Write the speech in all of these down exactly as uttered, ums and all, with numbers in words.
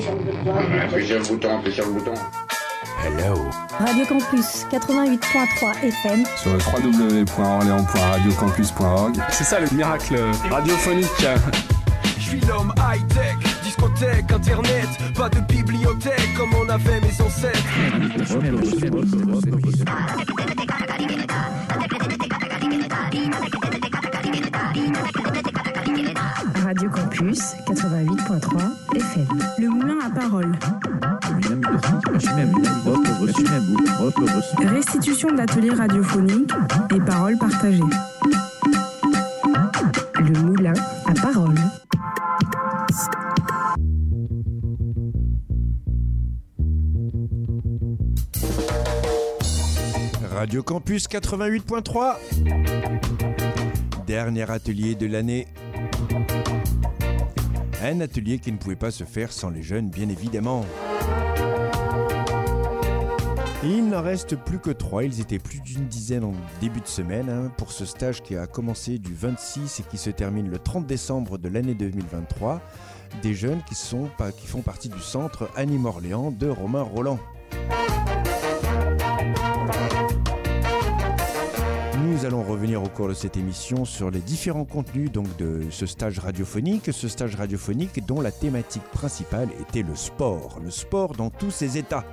appuie sur le bouton. Appuie sur le bouton, appuie sur le bouton. Hello. Radio Campus quatre-vingt-huit point trois F M sur le w w w point orléans point radio campus point org. C'est ça le miracle radiophonique. Je suis l'homme high-tech, discothèque, internet, pas de bibliothèque comme on avait mes ancêtres. Radio Campus quatre-vingt-huit point trois F M. Le moulin à parole. Restitution d'ateliers radiophoniques et paroles partagées. Le moulin à parole. Radio Campus quatre-vingt-huit point trois. Dernier atelier de l'année. Un atelier qui ne pouvait pas se faire sans les jeunes, bien évidemment. Il n'en reste plus que trois, ils étaient plus d'une dizaine en début de semaine hein, pour ce stage qui a commencé du vingt-six et qui se termine le trente décembre de l'année deux mille vingt-trois. Des jeunes qui, sont, qui font partie du centre Anime Orléans de Romain Roland. Nous allons revenir au cours de cette émission sur les différents contenus donc, de ce stage radiophonique, ce stage radiophonique dont la thématique principale était le sport, le sport dans tous ses états.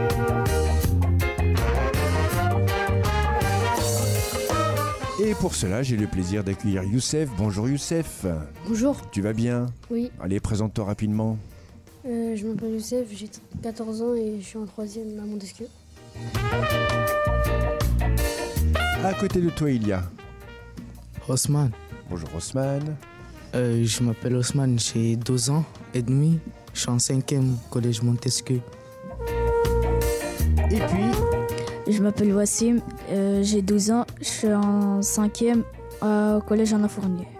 Et pour cela, j'ai le plaisir d'accueillir Youssef. Bonjour Youssef. Bonjour. Tu vas bien ? Oui. Allez, présente-toi rapidement. Euh, je m'appelle Youssef, j'ai quatorze ans et je suis en troisième à Montesquieu. À côté de toi, il y a Osman. Bonjour Osman. Euh, je m'appelle Osman, j'ai douze ans et demi. Je suis en cinquième collège Montesquieu. Et puis Je m'appelle Wassim, euh, j'ai douze ans, je suis en cinquième au collège Alain Fournier.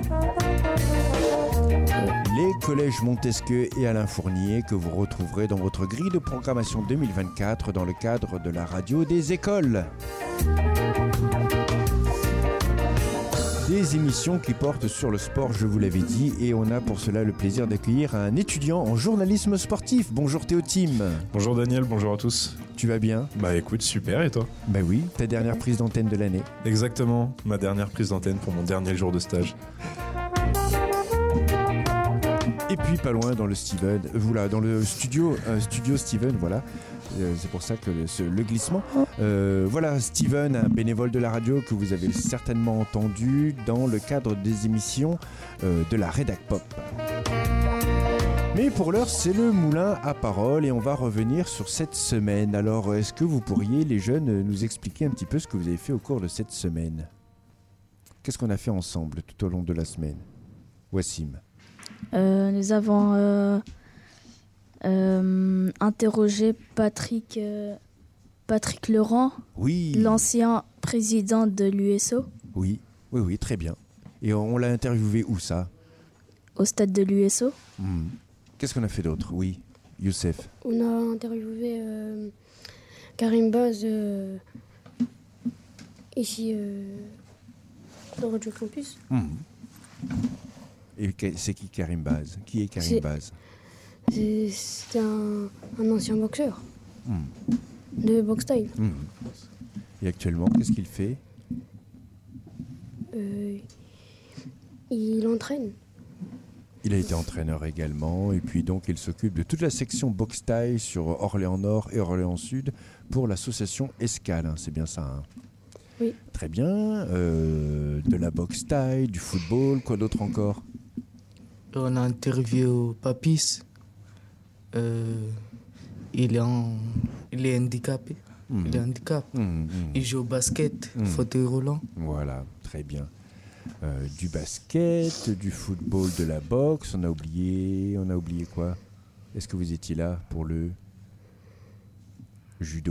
Les collèges Montesquieu et Alain Fournier que vous retrouverez dans votre grille de programmation deux mille vingt-quatre dans le cadre de la radio des écoles. Des émissions qui portent sur le sport, je vous l'avais dit, et on a pour cela le plaisir d'accueillir un étudiant en journalisme sportif. Bonjour Théotime. Bonjour Daniel, bonjour à tous. Tu vas bien ? Bah écoute, super, et toi ? Bah oui, ta dernière prise d'antenne de l'année. Exactement, ma dernière prise d'antenne pour mon dernier jour de stage. Et puis pas loin dans le Steven, euh, voilà, dans le studio, euh, studio Steven, voilà. Euh, c'est pour ça que le, ce, le glissement. Euh, voilà, Steven, un bénévole de la radio que vous avez certainement entendu dans le cadre des émissions euh, de la Rédac Pop. Mais pour l'heure, c'est le moulin à parole et on va revenir sur cette semaine. Alors, est-ce que vous pourriez, les jeunes, nous expliquer un petit peu ce que vous avez fait au cours de cette semaine ? Qu'est-ce qu'on a fait ensemble tout au long de la semaine ? Wassim. Euh, nous avons euh, euh, interrogé Patrick, euh, Patrick Laurent, oui. L'ancien président de l'U S O. Oui, oui, oui, très bien. Et on l'a interviewé où ça ? Au stade de l'U S O. Mmh. Qu'est-ce qu'on a fait d'autre ? Oui, Youssef. On a interviewé euh, Karim Baz euh, ici euh, dans Radio Campus. Mmh. Et c'est qui Karim Baz ? Qui est Karim c'est, Baz ? c'est, C'est un, un ancien boxeur mmh. de boxe style. Mmh. Et actuellement, qu'est-ce qu'il fait ? euh, Il entraîne. Il a été entraîneur également, et puis donc il s'occupe de toute la section boxe style sur Orléans Nord et Orléans Sud pour l'association Escale, hein, c'est bien ça hein ? Oui. Très bien. Euh, de la boxe style, du football, quoi d'autre encore ? On a interviewé Papis. Euh, il, est en, il est handicapé. Mmh. Il est handicapé. Mmh, mmh. Il joue au basket, mmh. fauteuil roulant. Voilà, très bien. Euh, du basket, du football, de la boxe. On a oublié, on a oublié quoi ? Est-ce que vous étiez là pour le judo ?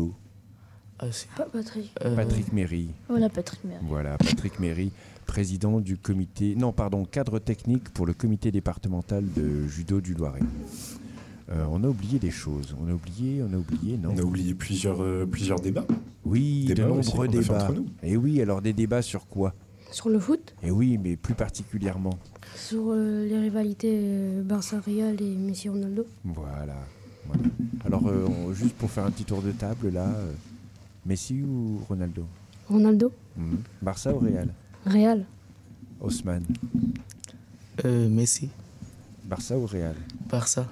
Ah, c'est... Pas Patrick. Euh... Patrick Méry. Voilà, Patrick Méry. Voilà, Patrick Méry, président du comité, non, pardon, cadre technique pour le comité départemental de judo du Loiret. Euh, on a oublié des choses. On a oublié, on a oublié, non ? On a oublié plusieurs, euh, plusieurs débats. Oui, débats de nombreux aussi, débats. entre nous. Et oui, alors des débats sur quoi ? Sur le foot? Et oui, mais plus particulièrement. Sur euh, les rivalités euh, Barça-Real et Messi-Ronaldo. Voilà. voilà. Alors, euh, on, juste pour faire un petit tour de table, là, euh, Messi ou Ronaldo? Ronaldo. Mmh. Barça ou Real? Real. Osman? Euh, Messi. Barça ou Real? Barça.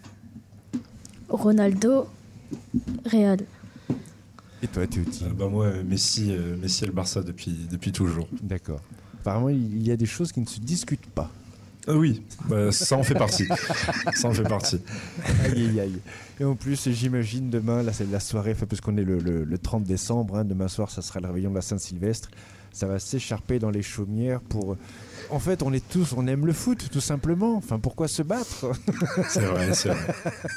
Ronaldo, Real. Et toi, Théoti? euh, bah Moi, Messi, euh, Messi et le Barça depuis, depuis toujours. D'accord. Apparemment, il y a des choses qui ne se discutent pas. Ah oui, bah, ça en fait partie. ça en fait partie. Aïe, aïe, aïe. Et en plus, j'imagine demain, là, c'est la soirée, enfin, parce qu'on est le, le, le trente décembre, hein, demain soir, ça sera le réveillon de la Saint-Sylvestre. Ça va s'écharper dans les chaumières pour... En fait, on est tous, on aime le foot, tout simplement. Enfin, pourquoi se battre? C'est vrai, c'est vrai.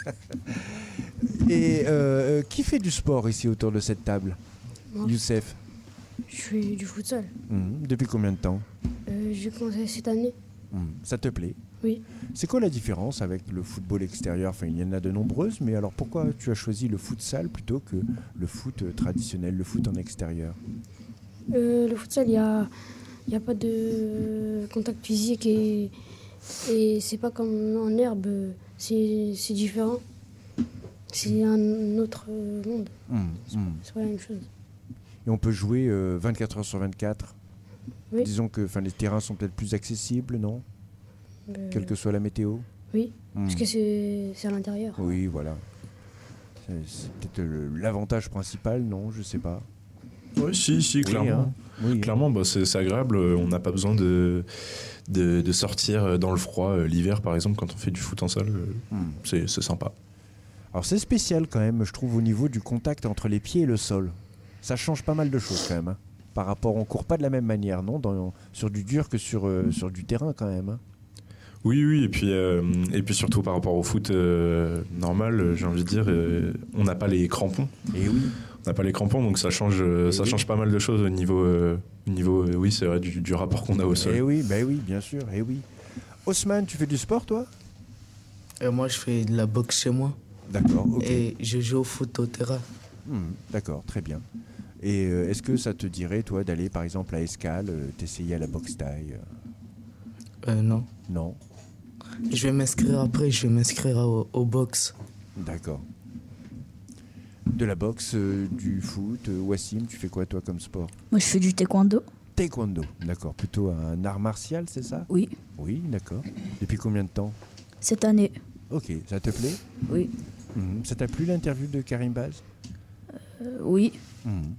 Et euh, qui fait du sport ici autour de cette table? Moi. Youssef? Je fais du futsal. Mmh. Depuis combien de temps? euh, J'ai commencé cette année. Mmh. Ça te plaît? Oui. C'est quoi la différence avec le football extérieur? Enfin, il y en a de nombreuses, mais alors pourquoi tu as choisi le futsal plutôt que le foot traditionnel, le foot en extérieur? euh, Le futsal, il n'y a, y a pas de contact physique et, et c'est pas comme en herbe, c'est c'est différent. C'est un autre monde. Mmh. C'est Mmh. c'est pas la même chose. Et on peut jouer euh, vingt-quatre heures sur vingt-quatre. Oui. Disons que les terrains sont peut-être plus accessibles, non? Euh, Quelle que soit la météo. Oui, Mmh. parce que c'est c'est à l'intérieur. Oui, voilà. C'est, c'est peut-être le- l'avantage principal, non? Je sais pas. Oui, si, si, clairement. hein. Oui. Clairement, bah, c'est, c'est agréable. On n'a pas besoin de, de, de sortir dans le froid euh, l'hiver, par exemple, quand on fait du foot en salle. euh, Mmh. c'est, c'est sympa. Alors c'est spécial quand même, je trouve, au niveau du contact entre les pieds et le sol. Ça change pas mal de choses quand même. Hein. Par rapport, on court pas de la même manière, non? Dans, sur du dur que sur, euh, sur du terrain quand même. Hein. Oui, oui, et puis, euh, et puis surtout par rapport au foot euh, normal, euh, j'ai envie de dire, euh, on n'a pas les crampons. Et oui. On n'a pas les crampons, donc ça change, euh, ça oui. change pas mal de choses au niveau, euh, au niveau euh, oui, c'est vrai, du, du rapport qu'on a au sol. Et oui, bah oui, bien sûr, et oui. Osman, tu fais du sport, toi? Et moi, je fais de la boxe chez moi. D'accord, ok. Et je joue au foot au terrain. Hmm, d'accord, très bien. Et euh, est-ce que ça te dirait, toi, d'aller par exemple à Escale, euh, t'essayer à la boxe taille? Euh, non. Non. Je vais m'inscrire après, je vais m'inscrire au, au boxe. D'accord. De la boxe, euh, du foot, euh, Wassim, tu fais quoi toi comme sport? Moi, je fais du taekwondo. Taekwondo, d'accord. Plutôt un art martial, c'est ça? Oui. Oui, d'accord. Depuis combien de temps? Cette année. Ok, ça te plaît? Oui. Mhm. Ça t'a plu l'interview de Karim Baz? Euh, oui. Mhm.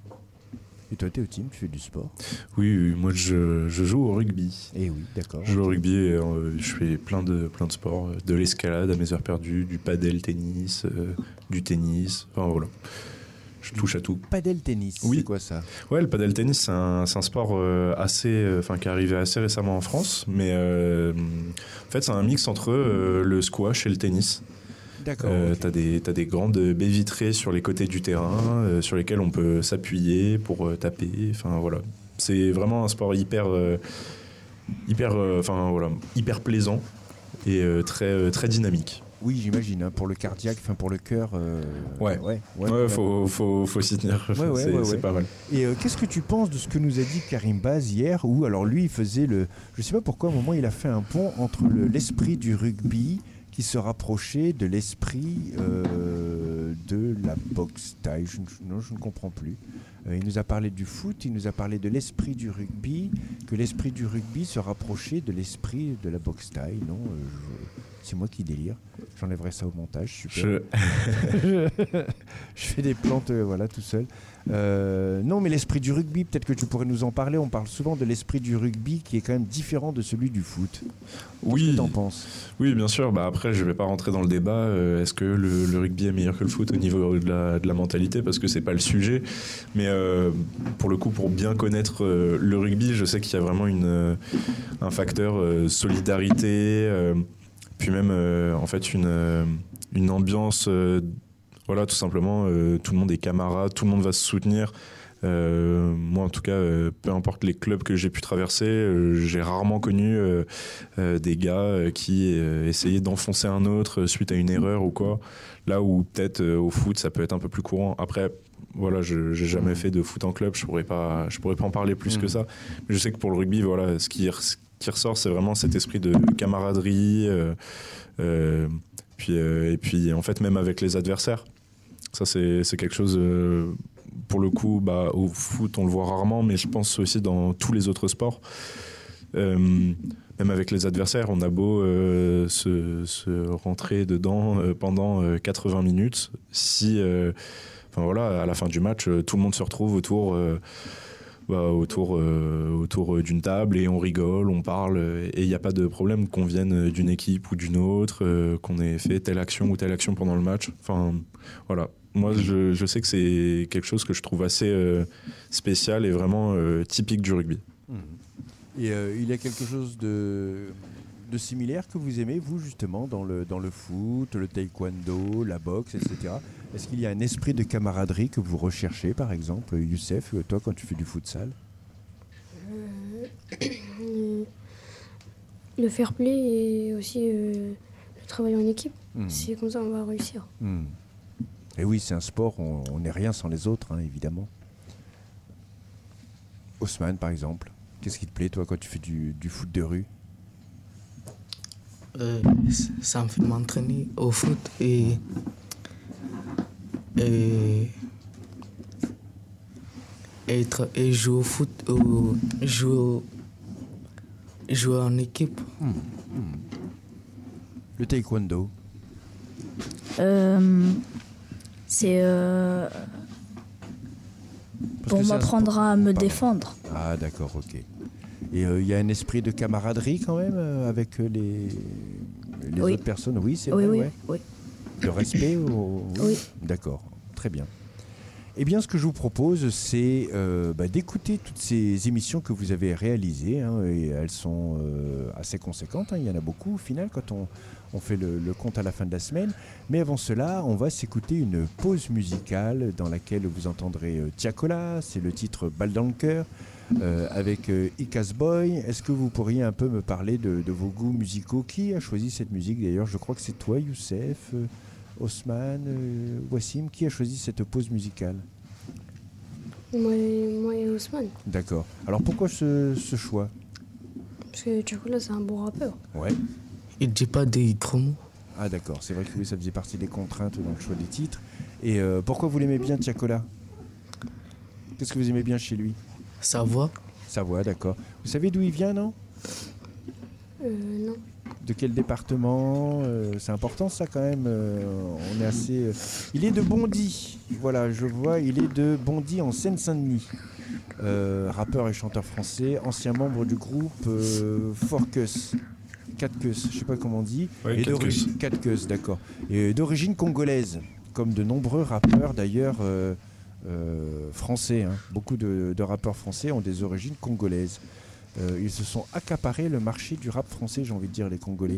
Et toi, Théotime, tu fais du sport? Oui, oui, moi je, je joue au rugby. Eh oui, d'accord. Je joue au rugby et euh, je fais plein de, plein de sports, euh, de l'escalade à mes heures perdues, du padel tennis, euh, du tennis, enfin voilà. Je touche à tout. Padel tennis, Oui. c'est quoi ça? Ouais, le padel tennis, c'est un, c'est un sport euh, assez, enfin qui est arrivé assez récemment en France, mais euh, en fait c'est un mix entre euh, le squash et le tennis. D'accord. Euh, ok. t'as des, t'as des grandes baies vitrées sur les côtés du terrain, euh, sur lesquelles on peut s'appuyer pour euh, taper. Enfin voilà, c'est vraiment un sport hyper, euh, hyper, euh, enfin voilà, hyper plaisant et euh, très, euh, très dynamique. Oui, j'imagine, hein, pour le cardiaque, enfin pour le cœur. euh, Ouais. ouais, Ouais, ouais. faut, faut, faut s'y tenir. Ouais, ouais, c'est, ouais, c'est ouais. pas mal. Et euh, qu'est-ce que tu penses de ce que nous a dit Karim Baz hier, où alors lui il faisait le, je sais pas pourquoi, à un moment il a fait un pont entre le- l'esprit du rugby qui se rapprochait de l'esprit euh, de la boxe taille. Je, ne- non, je ne comprends plus. Euh, il nous a parlé du foot, il nous a parlé de l'esprit du rugby, que l'esprit du rugby se rapprochait de l'esprit de la boxe taille. Non, euh, je- c'est moi qui délire. J'enlèverai ça au montage. Super. Je... Je fais des plantes, euh, voilà, tout seul. Euh, non, mais l'esprit du rugby, peut-être que tu pourrais nous en parler. On parle souvent de l'esprit du rugby qui est quand même différent de celui du foot. Qu'est-ce Oui. que t'en penses? Oui, bien sûr. Bah après, je vais pas rentrer dans le débat. Euh, est-ce que le, le rugby est meilleur que le foot au niveau de la, de la mentalité, parce que c'est pas le sujet. Mais euh, pour le coup, pour bien connaître euh, le rugby, je sais qu'il y a vraiment une, euh, un facteur euh, solidarité, euh, puis même euh, en fait une, euh, une ambiance. Euh, voilà, tout simplement, euh, tout le monde est camarade, tout le monde va se soutenir. Euh, moi, en tout cas, euh, peu importe les clubs que j'ai pu traverser, euh, j'ai rarement connu euh, euh, des gars euh, qui euh, essayaient d'enfoncer un autre suite à une erreur ou quoi. Là où peut-être euh, au foot, ça peut être un peu plus courant. Après, voilà, je j'ai jamais fait de foot en club, je pourrais pas, je pourrais pas en parler plus mmh. que ça. Mais je sais que pour le rugby, voilà, ce qui, ce qui ressort, c'est vraiment cet esprit de camaraderie, euh, euh, puis euh, et puis en fait même avec les adversaires, ça c'est c'est quelque chose. Euh, pour le coup, bah au foot on le voit rarement, mais je pense aussi dans tous les autres sports. Euh, même avec les adversaires, on a beau euh, se, se rentrer dedans euh, pendant euh, quatre-vingts minutes, si euh, enfin voilà, à la fin du match, euh, tout le monde se retrouve autour, euh, bah, autour, euh, autour d'une table et on rigole, on parle et il n'y a pas de problème qu'on vienne d'une équipe ou d'une autre, euh, qu'on ait fait telle action ou telle action pendant le match. Enfin voilà, moi je, je sais que c'est quelque chose que je trouve assez euh, spécial et vraiment euh, typique du rugby. Mmh. Et euh, il y a quelque chose de, de similaire que vous aimez, vous, justement, dans le, dans le foot, le taekwondo, la boxe, et cetera. Est-ce qu'il y a un esprit de camaraderie que vous recherchez, par exemple, Youssef, toi, quand tu fais du futsal ? euh, Le fair play et aussi euh, le travail en équipe. Mmh. C'est comme ça qu'on va réussir. Mmh. Et oui, c'est un sport, on n'est rien sans les autres, hein, évidemment. Haussmann, par exemple. Qu'est-ce qui te plaît, toi, quand tu fais du, du foot de rue ? euh, Ça me fait m'entraîner au foot et, et, et, et jouer au foot, ou jouer, jouer en équipe. Mmh. Mmh. Le taekwondo ? euh, C'est... Euh, pour m'apprendre à me Pardon. défendre. Ah, d'accord, ok. Et il euh, y a un esprit de camaraderie quand même euh, avec les, les oui. autres personnes. Oui, c'est oui, vrai. Oui, ouais. oui. Le respect ou... Oui. oui. D'accord, très bien. Eh bien, ce que je vous propose, c'est euh, bah, d'écouter toutes ces émissions que vous avez réalisées. Hein, et elles sont euh, assez conséquentes. Hein, il y en a beaucoup au final quand on, on fait le, le compte à la fin de la semaine. Mais avant cela, on va s'écouter une pause musicale dans laquelle vous entendrez euh, Tiakola. C'est le titre Balle dans le cœur. Euh, avec euh, Icaz Boy. Est-ce que vous pourriez un peu me parler de, de vos goûts musicaux ? Qui a choisi cette musique d'ailleurs ? Je crois que c'est toi, Youssef, euh, Haussmann, euh, Wassim. Qui a choisi cette pause musicale ? Moi et, moi et Haussmann. D'accord. Alors pourquoi ce, ce choix ? Parce que Tiakola, c'est un bon rappeur. Ouais. Il ne dit pas des gros mots. Ah d'accord, c'est vrai que oui, ça faisait partie des contraintes dans le choix des titres. Et euh, pourquoi vous l'aimez bien, Tiakola ? Qu'est-ce que vous aimez bien chez lui ? Sa voix. Sa voix, d'accord. Vous savez d'où il vient, non ? Euh, non. De quel département ? euh, C'est important, ça, quand même. Euh, on est assez... Euh... Il est de Bondy. Voilà, je vois, il est de Bondy, en Seine-Saint-Denis. Euh, rappeur et chanteur français, ancien membre du groupe euh, Forcus. Catcus, je sais pas comment on dit. Ouais, et Catcus. Catcus, d'accord. Et d'origine congolaise, comme de nombreux rappeurs, d'ailleurs... Euh, Euh, français, hein. Beaucoup de, de rappeurs français ont des origines congolaises. Euh, ils se sont accaparés le marché du rap français, j'ai envie de dire, les Congolais.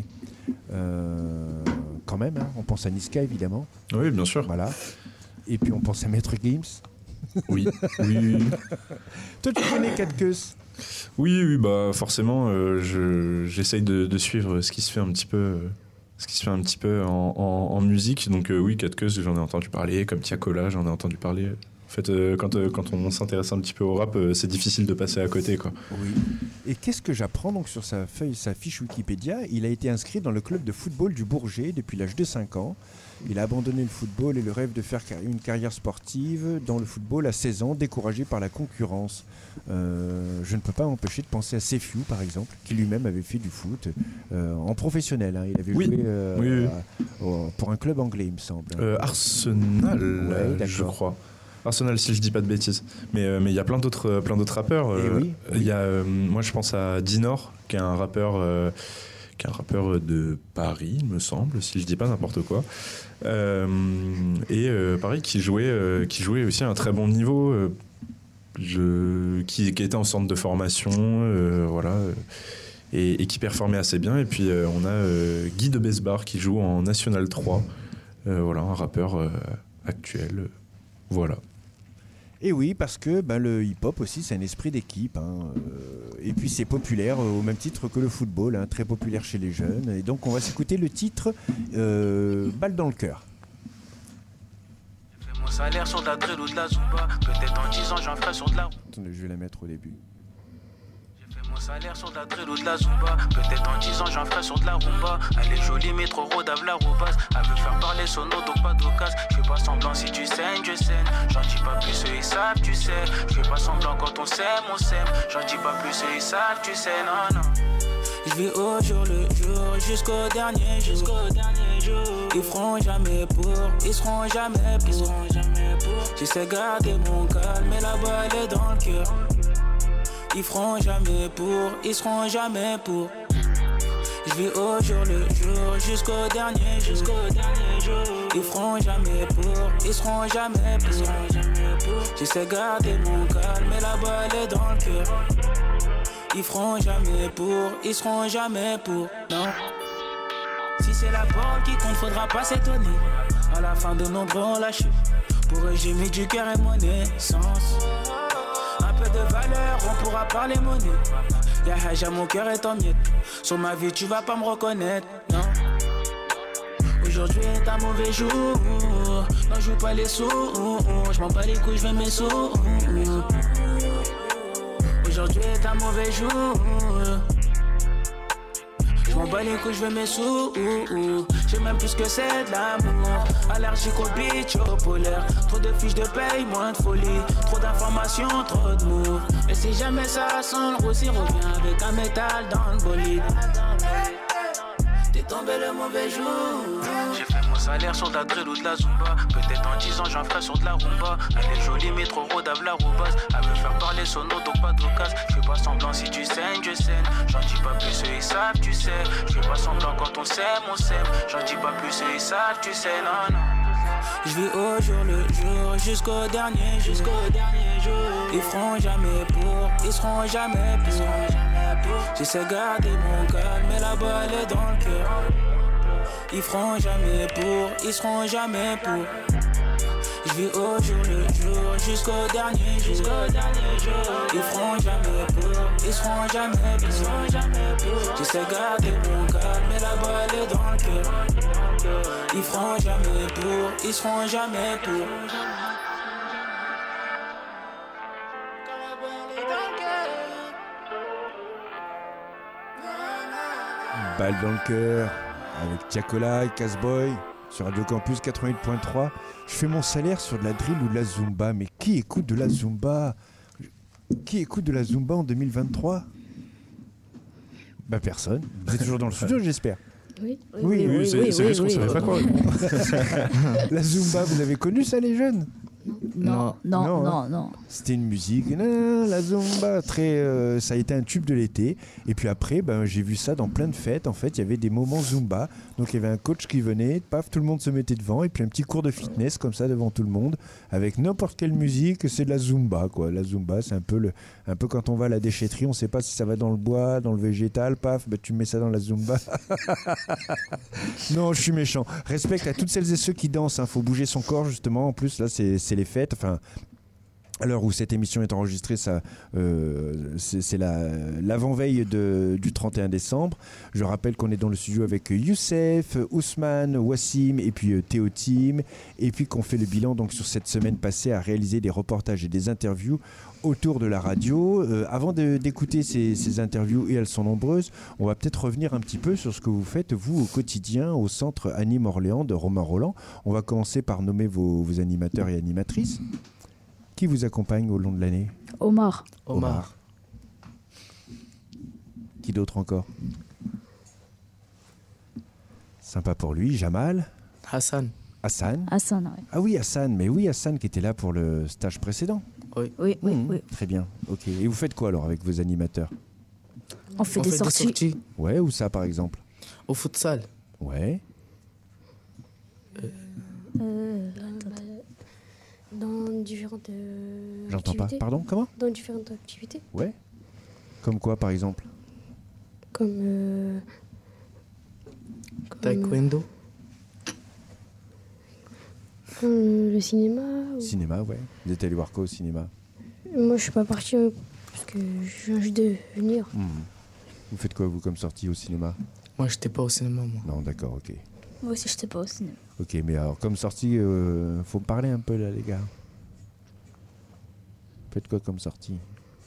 Euh, quand même, hein. On pense à Niska, évidemment. Oui, bien sûr. Voilà. Et puis on pense à Maître Gims. Oui, oui, oui. Toi, tu connais Catcus ? Oui, oui, bah forcément, euh, je, j'essaye de, de suivre ce qui se fait un petit peu... Euh... ce qui se fait un petit peu en, en, en musique. Donc euh, oui, Catcus, j'en ai entendu parler, comme Tiakola, j'en ai entendu parler. En fait, euh, quand, euh, quand on s'intéresse un petit peu au rap, euh, c'est difficile de passer à côté, quoi. Oui. Et qu'est-ce que j'apprends donc sur sa feuille, sa fiche Wikipédia ? Il a été inscrit dans le club de football du Bourget depuis l'âge de cinq ans. Il a abandonné le football et le rêve de faire une carrière sportive dans le football à seize ans, découragé par la concurrence. Euh, je ne peux pas m'empêcher de penser à Sefiu, par exemple, qui lui-même avait fait du foot euh, en professionnel. Hein. Il avait oui. joué euh, oui, oui. À, au, pour un club anglais, il me semble. Euh, Arsenal, ouais, je crois. Arsenal, si je dis pas de bêtises. Mais il euh, mais y a plein d'autres, euh, plein d'autres rappeurs. Euh, oui, oui. Y a, euh, moi, je pense à Dinor, qui est un rappeur, euh, qui est un rappeur de Paris, il me semble, si je dis pas n'importe quoi. Euh, et euh, pareil, qui jouait, euh, qui jouait aussi à un très bon niveau, euh, je, qui, qui était en centre de formation, euh, voilà, euh, et, et qui performait assez bien. Et puis euh, on a euh, Guy de Besbar qui joue en National trois, euh, voilà, un rappeur euh, actuel, euh, voilà. Et oui, parce que ben, le hip-hop aussi, c'est un esprit d'équipe. Hein, euh, et puis c'est populaire euh, au même titre que le football, hein, très populaire chez les jeunes. Et donc on va s'écouter le titre euh, Balle dans le cœur. Fais-moi salaire sur de la drill ou de la zumba. Peut-être dans dix ans j'en ferai sur de la... Attendez, je vais la mettre au début. Mon salaire sur de la drill ou de la zumba. Peut-être dans dix ans j'en ferai sur de la rumba. Elle est jolie mais trop rodave la roubasse. Elle veut faire parler sono donc pas d'occasion. Je fais pas semblant si tu saignes je saigne. J'en dis pas plus eux ils savent tu sais. Je fais pas semblant quand on s'aime on s'aime. J'en dis pas plus eux ils savent tu sais non non. Je vis au jour le jour jusqu'au dernier jour. Jusqu'au dernier jour. Ils feront jamais pour. Ils seront jamais pour. Ils seront jamais pour. J'essaie garder mon calme mais la balle est dans le cœur. Ils feront jamais pour, ils seront jamais pour. Je vis au jour le jour, jusqu'au dernier jour. Jusqu'au dernier jour. Ils feront jamais pour, ils seront jamais pour. J'essaie garder mon calme, mais la balle est dans le cœur. Ils feront jamais pour, ils seront jamais pour. Non. Si c'est la balle qui compte, faudra pas s'étonner. À la fin de nos bras lâchés. Pour eux j'ai mis du cœur et mon essence. Un peu de valeur, on pourra parler monnaie. Y'a Haja, mon cœur est en miettes. Sur ma vie, tu vas pas me reconnaître, non. Aujourd'hui est un mauvais jour. Non, je veux pas les sous. Je m'en bats les couilles, je vais mes sous. Aujourd'hui est un mauvais jour. Je m'en bats les couilles, je veux mes sous. J'ai même plus que c'est de l'amour. Allergique au bitch, au polaire. Trop de fiches de paye, moins de folie. Trop d'informations, trop de mots. Et si jamais ça sent le roussi, reviens avec un métal dans le bolide. T'es tombé le mauvais jour. J'ai fait mon salaire sur de la drill ou de la zumba. Peut-être dans dix ans j'en ferai sur de la rumba. Elle est jolie mais trop rodave la roubasse. Elle veut faire parler sono donc pas d'occasion. Je fais pas semblant si tu saignes je saigne. J'en dis pas plus eux ils savent tu sais. Je fais pas semblant quand on s'aime on s'aime. J'en dis pas plus eux ils savent tu sais non non. Je vis au jour le jour jusqu'au dernier jour. Jusqu'au dernier jour. Ils feront jamais pour, ils seront jamais pour. J'essaie garder mon calme mais la balle est dans le cœur. Ils feront jamais pour, ils seront jamais pour. Je vis au jour le jour jusqu'au dernier jour. Jusqu'au dernier jour. Ils feront jamais pour, ils seront jamais pour. J'essaie garder mon calme mais la balle est dans le cœur. Ils feront jamais pour, ils seront jamais pour. Balle dans le cœur avec Tiakola et Casboy sur Radio Campus quatre-vingt-huit point trois. Je fais mon salaire sur de la drill ou de la zumba. Mais qui écoute de la zumba? Qui écoute de la zumba en deux mille vingt-trois? Bah personne. Vous êtes toujours dans le studio, j'espère. Oui, oui, oui, oui, oui, c'est, oui, c'est oui, juste qu'on oui, savait oui. pas quoi. La zumba, vous avez connu ça les jeunes? Non, non, non, non, hein. non. C'était une musique, nan, la zumba, très, euh, ça a été un tube de l'été. Et puis après, ben, j'ai vu ça dans plein de fêtes. En fait, il y avait des moments zumba. Donc il y avait un coach qui venait, paf, tout le monde se mettait devant. Et puis un petit cours de fitness comme ça devant tout le monde. Avec n'importe quelle musique, c'est de la zumba, quoi. La zumba, c'est un peu, le, un peu quand on va à la déchetterie, on ne sait pas si ça va dans le bois, dans le végétal, paf, ben, tu mets ça dans la zumba. Non, je suis méchant. Respect à toutes celles et ceux qui dansent. Il faut bouger son corps, justement. En plus, là, c'est, c'est les fêtes. Enfin, à l'heure où cette émission est enregistrée, ça, euh, c'est, c'est la, l'avant-veille de, du trente et un décembre. Je rappelle qu'on est dans le studio avec Youssef, Ousmane, Wassim et puis euh, Théo Tim. Et puis qu'on fait le bilan donc, sur cette semaine passée à réaliser des reportages et des interviews autour de la radio. Euh, avant de, d'écouter ces, ces interviews, et elles sont nombreuses, on va peut-être revenir un petit peu sur ce que vous faites, vous, au quotidien, au centre Anime Orléans de Romain Roland. On va commencer par nommer vos, vos animateurs et animatrices. Qui vous accompagne au long de l'année? Omar. Omar. Omar. Qui d'autre encore? Sympa pour lui. Jamal. Hassan. Hassan. Hassan, oui. Ah oui, Hassan. Mais oui, Hassan qui était là pour le stage précédent. Oui. Oui, oui, Mmh, oui. Très bien. Ok. Et vous faites quoi alors avec vos animateurs? On fait, On des, fait sorties. des sorties Ouais, où ça par exemple? au futsal. Ouais. Euh, bah, dans différentes euh, J'entends pas. activités. Pardon, comment? Dans différentes activités. Ouais. Comme quoi par exemple? Comme. Euh, comme Taekwondo. comme le cinéma. ou- Cinéma, ouais. Vous êtes allé voir quoi au cinéma? Moi, je suis pas partie euh, parce que je viens juste de venir. Mmh. Vous faites quoi vous comme sortie au cinéma? Moi, j'étais pas au cinéma, moi. Non, d'accord, ok. Moi aussi, je sais pas au cinéma. Ok, mais alors comme sortie, euh, faut me parler un peu là, les gars. Faites quoi comme sortie?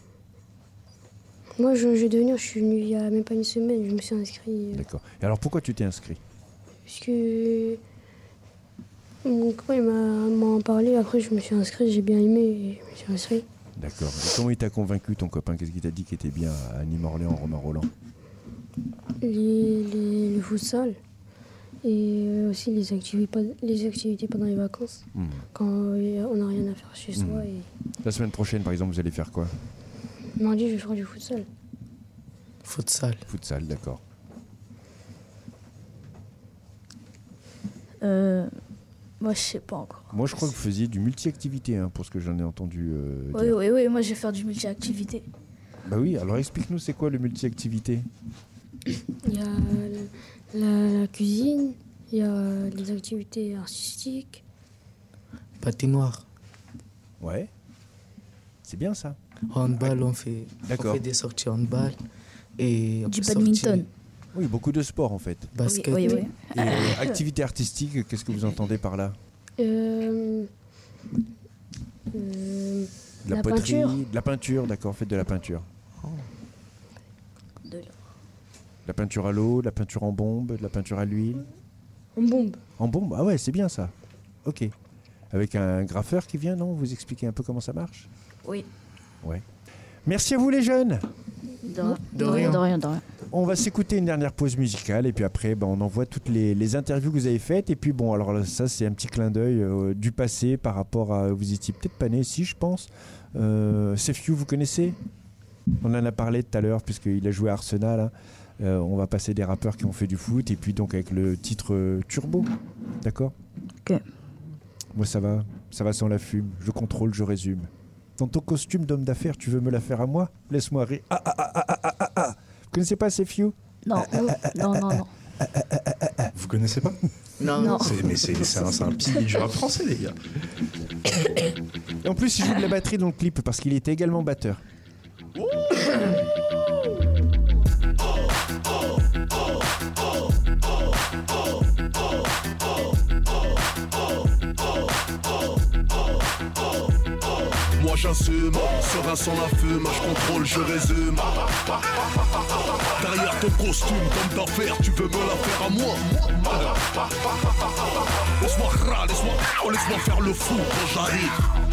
Moi, je, je vais devenir, je suis venu il y a même pas une semaine, je me suis inscrit. D'accord. Et alors pourquoi tu t'es inscrit? Parce que mon copain il m'a, m'a en parlé, après je me suis inscrit, j'ai bien aimé et je me suis inscrit. D'accord. Et comment il t'a convaincu ton copain? Qu'est-ce qu'il t'a dit qui était bien à Nîmes-Orléans, Romain-Rolland? Les, les, le futsal et aussi les activités, les activités pendant les vacances, mmh. quand on n'a rien à faire chez mmh. soi. Et... La semaine prochaine, par exemple, vous allez faire quoi? Mardi, je vais faire du futsal. Futsal. Futsal, d'accord. Euh, moi, je sais pas encore. Moi, je crois que vous faisiez du multi-activité, hein, pour ce que j'en ai entendu euh, oui, dire. Oui, oui, moi, je vais faire du multi-activité. Bah oui, alors explique-nous, c'est quoi le multi-activité? Il y a la, la cuisine, il y a les activités artistiques. Patinoire. Ouais. C'est bien ça. Handball, on fait, on fait des sorties handball. Et du badminton. Oui, beaucoup de sport en fait. Basket. Oui, oui, oui. Et euh, activité artistique, qu'est-ce que vous entendez par là? euh, euh, De la, la poterie, peinture. de la peinture, d'accord, faites de la peinture. Oh. De la peinture à l'eau, de la peinture en bombe, de la peinture à l'huile. En bombe. En bombe, ah ouais, c'est bien ça. Ok. Avec un graffeur qui vient, non? Vous expliquez un peu comment ça marche? Oui. Ouais. Merci à vous les jeunes. De, de, rien. de rien, de rien. On va s'écouter une dernière pause musicale et puis après ben, on envoie toutes les, les interviews que vous avez faites et puis bon alors là, ça c'est un petit clin d'œil euh, du passé par rapport à vous étiez peut-être pas né si je pense. Euh, Sefiu vous connaissez? On en a parlé tout à l'heure puisqu'il a joué à Arsenal. Hein. Euh, on va passer des rappeurs qui ont fait du foot et puis donc avec le titre euh, Turbo, d'accord? Ok. Moi ça va, ça va sans la fume. Je contrôle, je résume. Dans ton costume d'homme d'affaires, tu veux me la faire à moi? Laisse-moi rire. Ah ah ah ah ah ah ah. Vous connaissez pas Sefiu? Non, non, non, non. Vous connaissez pas? Non. non. C'est, mais c'est, c'est, un, c'est un pilier du rap français, les gars. Et en plus, il joue de la batterie dans le clip parce qu'il était également batteur. Moi j'assume, serein sans la fume, je contrôle, je résume. Derrière ton costume d'homme d'affaires, tu veux me la faire à moi? Laisse-moi rah, laisse-moi, oh, laisse-moi faire le fou quand j'arrive.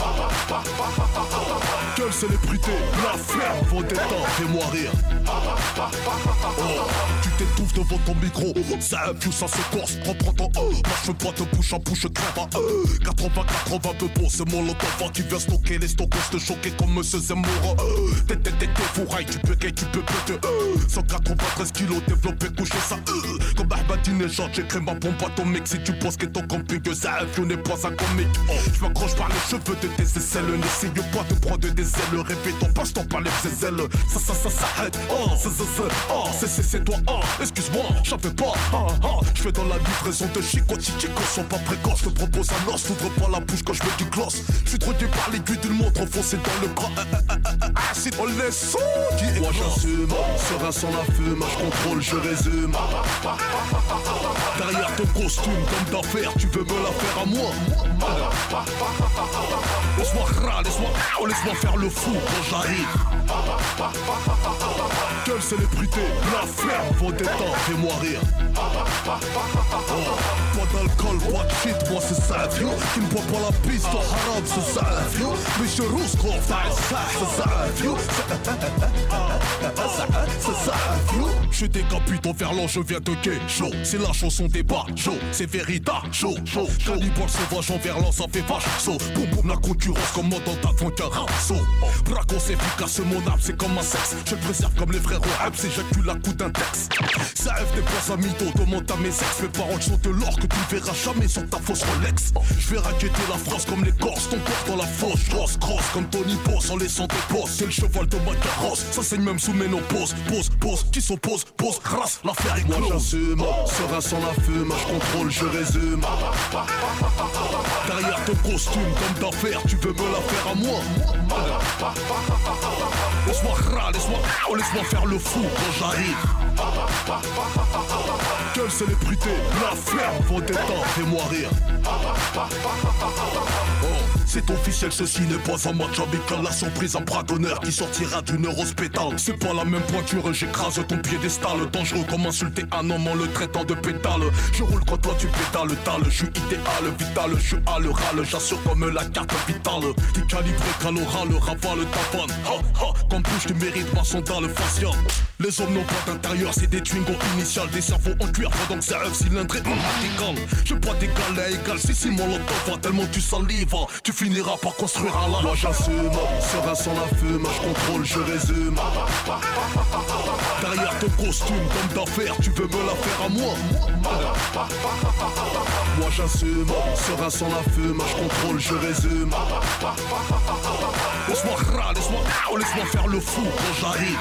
Quelle célébrité, la ferme, vos détentes, fais-moi rire. Oh, tu t'étouffes devant ton micro, ça infuse, ça se corse, reprends ton oh. Moi je fais pas de bouche en bouche, je crève à euh. quatre-vingts quatre-vingts peu bon, c'est mon lot d'enfant qui vient stocker les stockos, te choquer comme Monsieur Zemmour. euh. T'es t'es t'es t'es fourraille, tu peux gay, tu peux péter euh. cent quatre-vingt-treize kilos développé, couché ça euh. Comme Ahmadinejad, j'écris ma pompe à ton mec. Si tu penses que ton camping, ça infuse, n'est pas un comique. oh. Je m'accroche par les cheveux de tes aisselles, n'essaye pas de prendre des ailes. Répétons, passe-toi par les ailes. Ça, ça, ça, ça aide. Oh, c'est, c'est, c'est, oh, c'est, c'est, c'est toi. Oh, excuse-moi, j'en fais pas. Oh, oh, je fais dans la livraison de Chico, Chico, sont pas précoces. Je te propose un os, t'ouvres pas la bouche quand je mets du gloss. Je suis drogué par l'aiguille d'une montre enfoncée dans le bras. Acide, on laisse son qui est moi j'assume, serein sans la fume, je contrôle, je résume. Derrière ton costume d'homme d'affaires, tu veux me la faire à moi? Laisse-moi rah, laisse-moi, oh, laisse-moi faire le fou quand j'arrive. Quelle célébrité, la ferme, vos détentes, fais-moi rire. Oh, pas d'alcool, pas de shit, moi c'est ça, vieux. Qui ne boit pas la piste, au haram, c'est ça, vieux. Mais je rousse, gros, c'est ça, c'est ça, vieux. C'est ça, vieux. Je décapite au verlan, je viens de gay, chaud. C'est la chanson des bas, chaud. C'est véritable, chaud, chaud. Cannibale sauvage en verlan, ça fait vache, saut. Boum, boum, la concurrence commandant avant qu'un rameau. Bracos efficace, mon âme, c'est comme un sexe. Je préserve comme les frères au Habs, j'accule à coup d'un texte. Ça F des points à mytho, demande à mes ex. Mes paroles sont de l'or que tu ne verras jamais sur ta fausse Rolex. Je vais raqueter la France comme les Corses, ton corps dans la fosse. Grosse, grosse comme Tony Boss en laissant des bosses. C'est le cheval de ma carrosse, ça saigne même sous ménopause. Pose, pose, qui s'oppose, pose, grâce, l'affaire est close. Moi j'assume, serein sans la fume, je contrôle, je résume. Derrière ton costume d'homme d'affaires, tu veux me la faire à moi? Laisse-moi rah, laisse-moi, oh, laisse-moi faire le fou quand j'arrive. Quelle célébrité, l'affaire vendetta, fais-moi rire. Oh, c'est officiel, ceci n'est pas un match amical. La surprise, un bras d'honneur qui sortira d'une rose pétale. C'est pas la même pointure, j'écrase ton piédestal. Dangereux comme insulter un homme en le traitant de pétale. Je roule quand toi tu pétales, tale. Je suis idéal, vital, je suis à le râle. J'assure comme la carte vitale. T'es calibré qu'à l'oral, ravale ta vanne. Ha ha, comme bouche tu mérites ma sandale faciale. Les hommes n'ont pas d'intérieur, c'est des Twingo initiales. Des cerveaux en cuir pendant que c'est un cylindré en radical. Je bois d'égal à égal, si si mon lot va tellement tu salives. Tu finiras par construire un lac. Moi j'assume, serein sans la fume. Je contrôle, je résume. Derrière ton costume d'homme d'affaires, tu veux me la faire à moi. Moi j'assume, serein sans la fume. Je contrôle, je résume. Laisse-moi râler, laisse-moi oh, laisse-moi faire le fou quand j'arrive.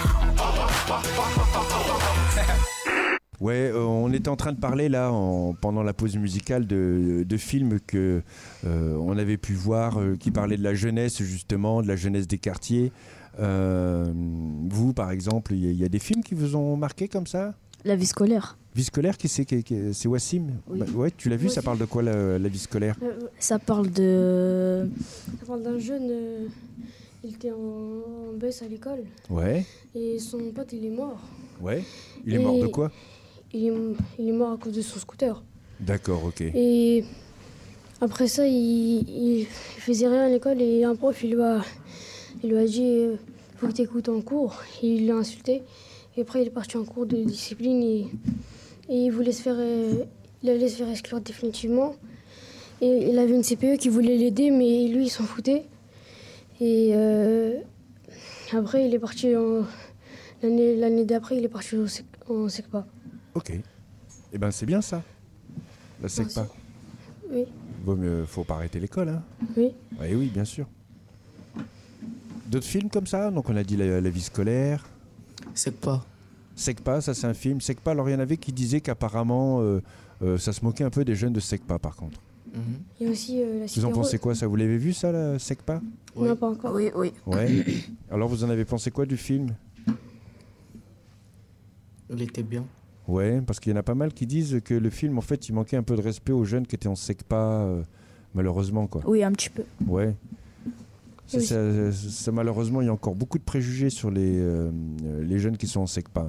Ouais, euh, on était en train de parler là en, pendant la pause musicale de, de films que euh, on avait pu voir euh, qui parlaient de la jeunesse justement, de la jeunesse des quartiers. Euh, vous, par exemple, il y, y a des films qui vous ont marqué comme ça? La vie scolaire. Vie scolaire, qui c'est, qui, qui, c'est Wassim? Oui. Bah, ouais, tu l'as vu, Moi ça aussi. parle de quoi la, la vie scolaire? Euh, Ça parle de... Ça parle d'un jeune, euh, il était en, en baisse à l'école Ouais, et son pote il est mort. ouais. Il est Et mort de quoi? il est, il est mort à cause de son scooter. D'accord, ok. Et après ça, il, il faisait rien à l'école et un prof il lui a, il lui a dit euh, faut que tu écoutes en cours. Et il l'a insulté. Et après il est parti en cours de discipline et, et il voulait se faire, euh, il allait se faire exclure définitivement. Et il avait une C P E qui voulait l'aider, mais lui il s'en foutait. Et euh, après il est parti en, l'année, l'année d'après il est parti au sec- en SECPA. Ok. Eh ben c'est bien ça. La SECPA. Oui, Vaut mieux, faut pas arrêter l'école, hein. oui. Ouais, oui, bien sûr. D'autres films comme ça? Donc on a dit la, la vie scolaire. SECPA. SECPA, ça c'est un film. SECPA, alors il y en avait qui disaient qu'apparemment euh, euh, ça se moquait un peu des jeunes de SECPA par contre. Mhm. Il y a aussi euh, la Vous en Cité pensez Rose. quoi ça? Vous l'avez vu ça, la SECPA? On n'a pas encore. Oui, oui. Ouais. Alors vous en avez pensé quoi du film? Il était bien. Ouais, parce qu'il y en a pas mal qui disent que le film, en fait, il manquait un peu de respect aux jeunes qui étaient en SECPA, euh, malheureusement, quoi. Oui, un petit peu. Ouais. Ça, Oui. ça- ça, malheureusement, il y a encore beaucoup de préjugés sur les, euh, les jeunes qui sont en SECPA.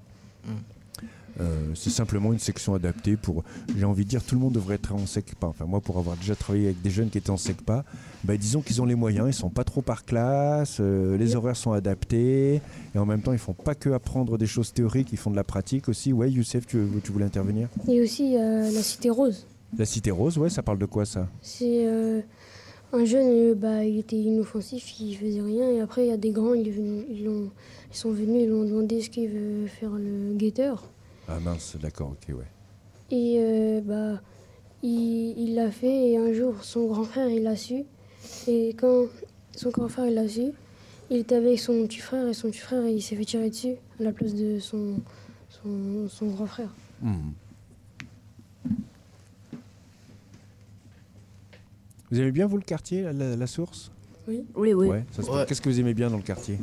Euh, c'est simplement une section adaptée pour, j'ai envie de dire, tout le monde devrait être en SECPA. Enfin, moi, pour avoir déjà travaillé avec des jeunes qui étaient en SECPA, bah, disons qu'ils ont les moyens, ils sont pas trop par classe, euh, les horaires sont adaptés, et en même temps, ils font pas que apprendre des choses théoriques, ils font de la pratique aussi. Ouais, Youssef, tu, tu voulais intervenir? Et aussi euh, la Cité Rose. La Cité Rose, ouais, ça parle de quoi ça? C'est euh, un jeune, euh, bah, il était inoffensif, il faisait rien. Et après, il y a des grands, ils, est venu- ils, l'ont- ils sont venus, ils lui ont demandé ce qu'il veut faire le guetteur. Ah mince, d'accord, ok, ouais. Et euh, bah, il il l'a fait et un jour, son grand frère, il l'a su. Et quand son grand frère, il l'a su, il était avec son petit frère et son petit frère, il s'est fait tirer dessus à la place de son, son, son grand frère. Hmm. Vous aimez bien, vous, le quartier, la, la source? Oui. Oui, oui. Ouais, ça se- Ouais. Qu'est-ce que vous aimez bien dans le quartier?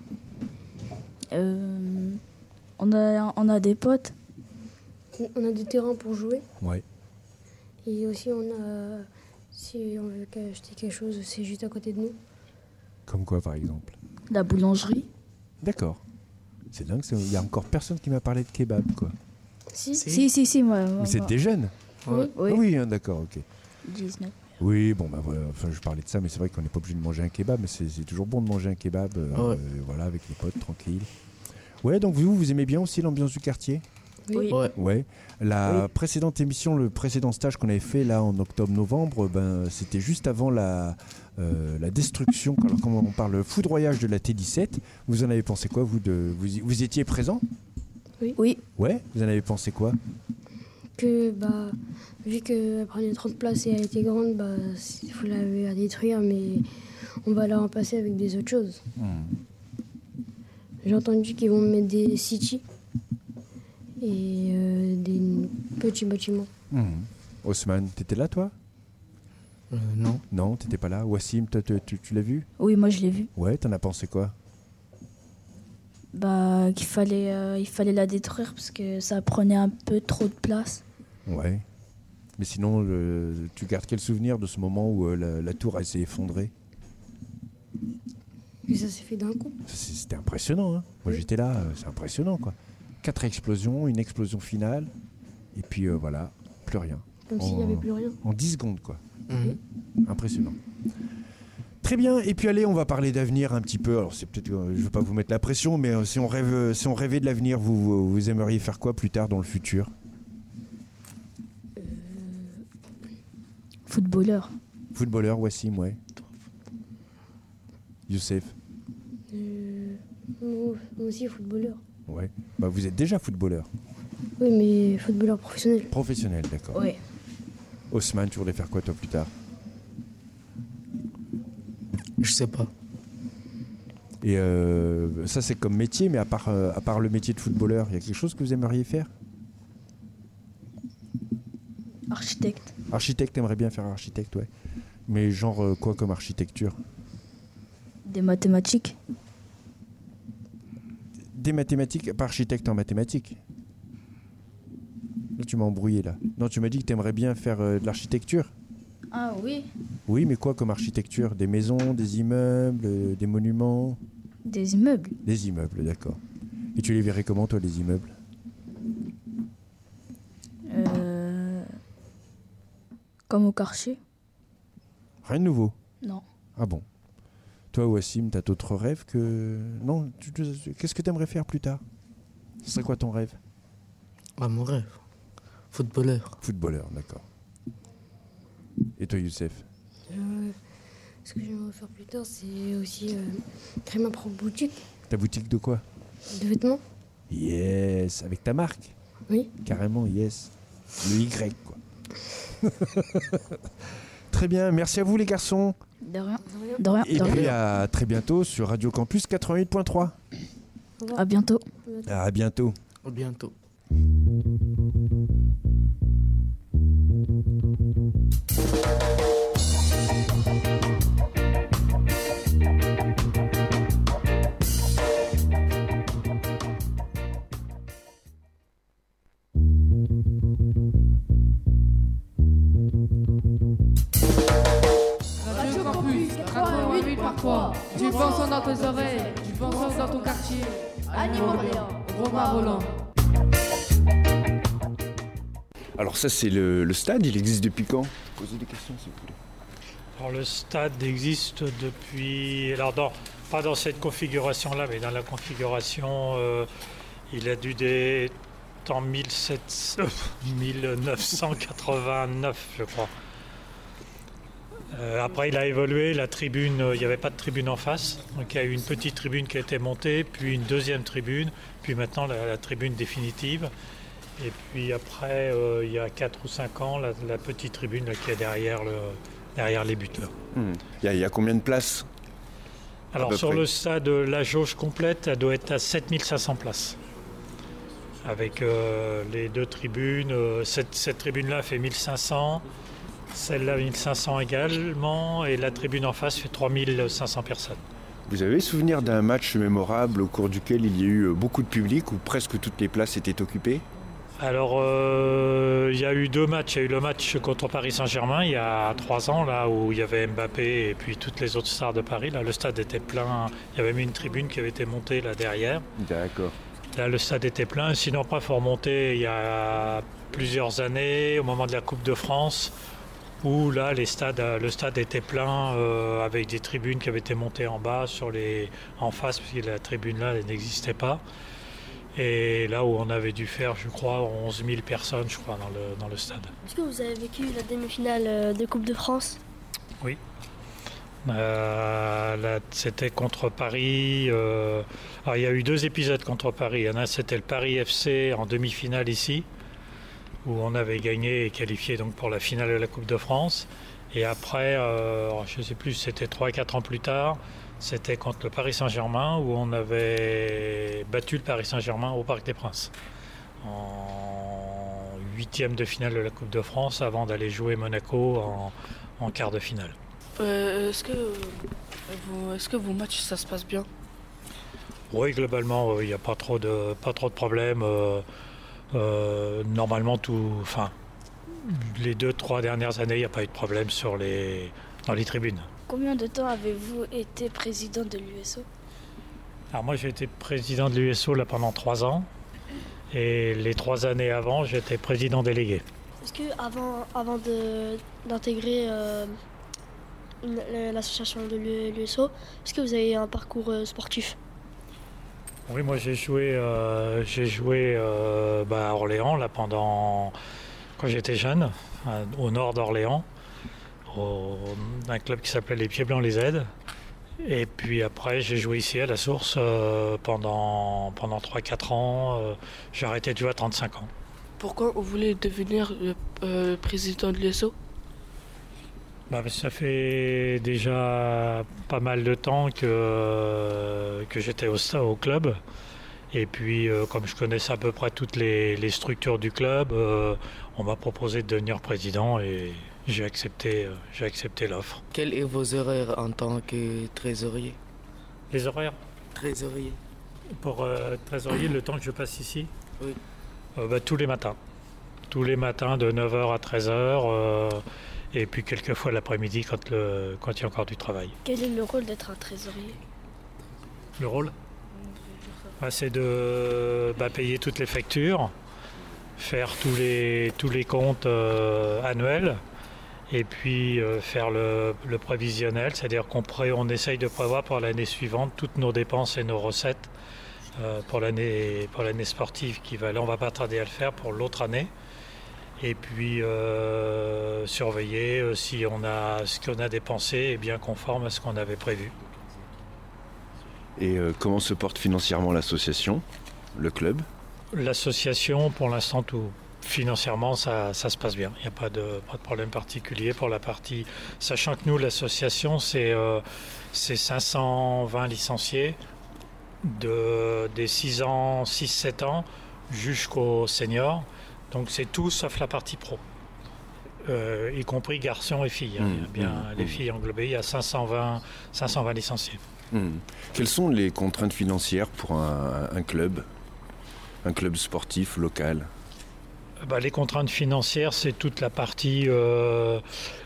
Euh, on, a, on a des potes. On a des terrains pour jouer. Ouais. Et aussi, on a, si on veut acheter quelque chose, c'est juste à côté de nous. Comme quoi, par exemple? La boulangerie. D'accord. C'est dingue, c'est- il y a encore personne qui m'a parlé de kebab, quoi. Si, Si, si, si, moi. moi, Vous êtes moi. des jeunes? Oui. Oui. Ah oui, hein, d'accord, ok. dix-neuf. Oui, bon, bah voilà, enfin, je parlais de ça, mais c'est vrai qu'on n'est pas obligé de manger un kebab, mais c'est c'est toujours bon de manger un kebab, euh, Ouais. euh, voilà, avec les potes, tranquille. Ouais, donc vous, vous aimez bien aussi l'ambiance du quartier? Oui. Ouais. Ouais. La Oui. précédente émission, le précédent stage qu'on avait fait là en octobre-novembre, ben, c'était juste avant la, euh, la destruction, alors comment on parle, le foudroyage de la T dix-sept. Vous en avez pensé quoi, vous de, vous, y- vous étiez présent? Oui. Ouais. Vous en avez pensé quoi? Que, bah, vu qu'elle prenait trop de place et elle était grande, bah, il faut la, la détruire, mais on va la remplacer avec des autres choses. Hmm. J'ai entendu qu'ils vont mettre des cities et euh, des petits bâtiments. Hmm. Osman, t'étais là, toi? Euh, non. Non, t'étais pas là. Wassim, toi, tu, tu- tu l'as vu? Oui, moi je l'ai vu. Ouais, t'en as pensé quoi? Bah, qu'il fallait, euh, il fallait la détruire parce que ça prenait un peu trop de place. Ouais. Mais sinon, le, tu gardes quel souvenir de ce moment où euh, la, la tour elle s'est effondrée? Et ça s'est fait d'un coup. C'est- C'était impressionnant. Hein. Moi, j'étais là. euh, C'est impressionnant, quoi. Quatre explosions, une explosion finale, et puis euh, voilà, plus rien. Comme s'il n'y avait plus rien. En dix secondes, quoi. Mhm. Impressionnant. Très bien. Et puis allez, on va parler d'avenir un petit peu. Alors c'est peut-être, euh, je veux pas vous mettre la pression, mais euh, si on rêve, euh, si on rêvait de l'avenir, vous, vous, vous aimeriez faire quoi plus tard dans le futur? Footballeur. Footballeur, Wassim, ouais. Youssef, Euh, moi moi aussi, footballeur. ouais. Bah, vous êtes déjà footballeur. Oui, mais footballeur professionnel. Professionnel, d'accord. Oui. Haussmann, tu voulais faire quoi toi plus tard? Je sais pas. Et euh, ça c'est comme métier, mais à part, euh, à part le métier de footballeur, il y a quelque chose que vous aimeriez faire? Architecte. Architecte, t'aimerais bien faire architecte, ouais. Mais genre euh, quoi comme architecture? Des mathématiques. Des mathématiques, pas architecte en mathématiques. Là tu m'as embrouillé là. Non, tu m'as dit que t'aimerais bien faire euh, de l'architecture. Ah oui. Oui, mais quoi comme architecture? Des maisons, des immeubles, euh, des monuments? Des immeubles. Des immeubles, d'accord. Et tu les verrais comment toi les immeubles? Euh... Comme au Karcher. Rien de nouveau? Non. Ah bon? Toi, Wassim, t'as d'autres rêves que... Non, tu- tu- qu'est-ce que t'aimerais faire plus tard? Ce serait quoi ton rêve? Ah, mon rêve. Footballeur. Footballeur, d'accord. Et toi, Youssef? Euh, ce que j'aimerais faire plus tard, c'est aussi euh, créer ma propre boutique Ta boutique de quoi? de vêtements. Yes, avec ta marque? Oui. Carrément, yes. Le Y, quoi. Très bien, merci à vous les garçons. De rien. De rien. Et de puis rien. à très bientôt sur Radio Campus quatre-vingt-huit point trois. À bientôt. À bientôt. À bientôt. Radio Campus, quatre-vingt-huit point trois. Du bon son dans tes oreilles, du bon son dans ton quartier. Annie Orléans, Romain Roland. Alors ça c'est le, le stade, il existe depuis quand? Posez des questions s'il vous plaît. Alors le stade existe depuis, alors dans, pas dans cette configuration-là, mais dans la configuration, euh, il a dû d'être en mille sept cents, mille neuf cent quatre-vingt-neuf, je crois. Euh, après, il a évolué, la tribune, euh, il n'y avait pas de tribune en face, donc il y a eu une petite tribune qui a été montée, puis une deuxième tribune, puis maintenant la, la tribune définitive. Et puis après, euh, il y a quatre ou cinq ans, la, la petite tribune là, qui est derrière, le, derrière les buteurs. Hmm. Il y, a- il y a combien de places? À Alors peu sur près. le stade, la jauge complète, elle doit être à sept mille cinq cents places. Avec euh, les deux tribunes, euh, cette, cette tribune-là fait mille cinq cents, celle-là mille cinq cents également, et la tribune en face fait trois mille cinq cents personnes. Vous avez souvenir d'un match mémorable au cours duquel il y a eu euh, beaucoup de public, où presque toutes les places étaient occupées? Alors, euh, il y a eu deux matchs. Il y a eu le match contre Paris Saint-Germain il y a trois ans, là où il y avait Mbappé et puis toutes les autres stars de Paris. Là, le stade était plein. Il y avait mis une tribune qui avait été montée là derrière. D'accord. Là, le stade était plein. Sinon, après, il faut remonter il y a plusieurs années, au moment de la Coupe de France, où là, les stades, le stade était plein euh, avec des tribunes qui avaient été montées en bas, sur les, en face, parce que la tribune là, elle n'existait pas. Et là où on avait dû faire, je crois, onze mille personnes, je crois, dans le, dans le stade. Est-ce que vous avez vécu la demi-finale euh, de Coupe de France? Oui. Euh, là, c'était contre Paris. euh, alors, il y a eu deux épisodes contre Paris. Il y en a un, c'était le Paris F C en demi-finale ici, où on avait gagné et qualifié donc pour la finale de la Coupe de France. Et après, euh, alors, je ne sais plus, c'était trois à quatre ans plus tard, c'était contre le Paris Saint-Germain, où on avait battu le Paris Saint-Germain au Parc des Princes, en huitième de finale de la Coupe de France, avant d'aller jouer Monaco en, en quart de finale. Euh, est-ce que, euh, vos, est-ce que vos matchs, ça se passe bien? Oui, globalement, il n'y a pas trop de, pas trop de problèmes. Euh, euh, normalement, tout, enfin, les deux, trois dernières années, il n'y a pas eu de problème sur les, dans les tribunes. Combien de temps avez-vous été président de l'U S O ? Alors moi, j'ai été président de l'U S O là, pendant trois ans. Et les trois années avant, j'étais président délégué. Est-ce que avant, avant de, d'intégrer euh, une, l'association de l'U S O, est-ce que vous avez un parcours euh, sportif ? Oui, moi j'ai joué, euh, j'ai joué euh, bah, à Orléans là, pendant, quand j'étais jeune, à, au nord d'Orléans, au, un club qui s'appelait les Pieds Blancs les Aides. Et puis après, j'ai joué ici à la Source euh, pendant, pendant trois quatre ans. Euh, j'ai arrêté de jouer à trente-cinq ans. Pourquoi vous voulez devenir le euh, président de l'U S O ? Bah, ça fait déjà pas mal de temps que, que j'étais au, au club. Et puis, euh, comme je connaissais à peu près toutes les, les structures du club, euh, on m'a proposé de devenir président et j'ai accepté, euh, j'ai accepté l'offre. Quels sont vos horaires en tant que trésorier ? Les horaires ? Trésorier. Pour euh, trésorier, le temps que je passe ici ? Oui. Euh, bah, tous les matins. Tous les matins de neuf heures à treize heures. Euh, et puis quelquefois l'après-midi quand, le, quand il y a encore du travail. Quel est le rôle d'être un trésorier ? Le rôle ? bah, C'est de bah, payer toutes les factures, faire tous les, tous les comptes euh, annuels, et puis euh, faire le, le prévisionnel, c'est-à-dire qu'on pré, on essaye de prévoir pour l'année suivante toutes nos dépenses et nos recettes euh, pour, l'année, pour l'année sportive qui va. Là, on ne va pas tarder à le faire pour l'autre année. Et puis euh, surveiller euh, si on a, ce qu'on a dépensé est bien conforme à ce qu'on avait prévu. Et euh, comment se porte financièrement l'association, le club ? L'association, pour l'instant, tout financièrement, ça, ça se passe bien. Il n'y a pas de, pas de problème particulier pour la partie. Sachant que nous, l'association, c'est, euh, c'est cinq cent vingt licenciés de, des six ans, six sept ans jusqu'aux seniors. Donc c'est tout sauf la partie pro, euh, y compris garçons et filles. Hein. Mmh, il y a bien mmh, les mmh. filles englobées, il y a cinq cent vingt licenciés. Mmh. Quelles sont les contraintes financières pour un, un club, un club sportif local ? Bah, les contraintes financières, c'est toute la partie euh,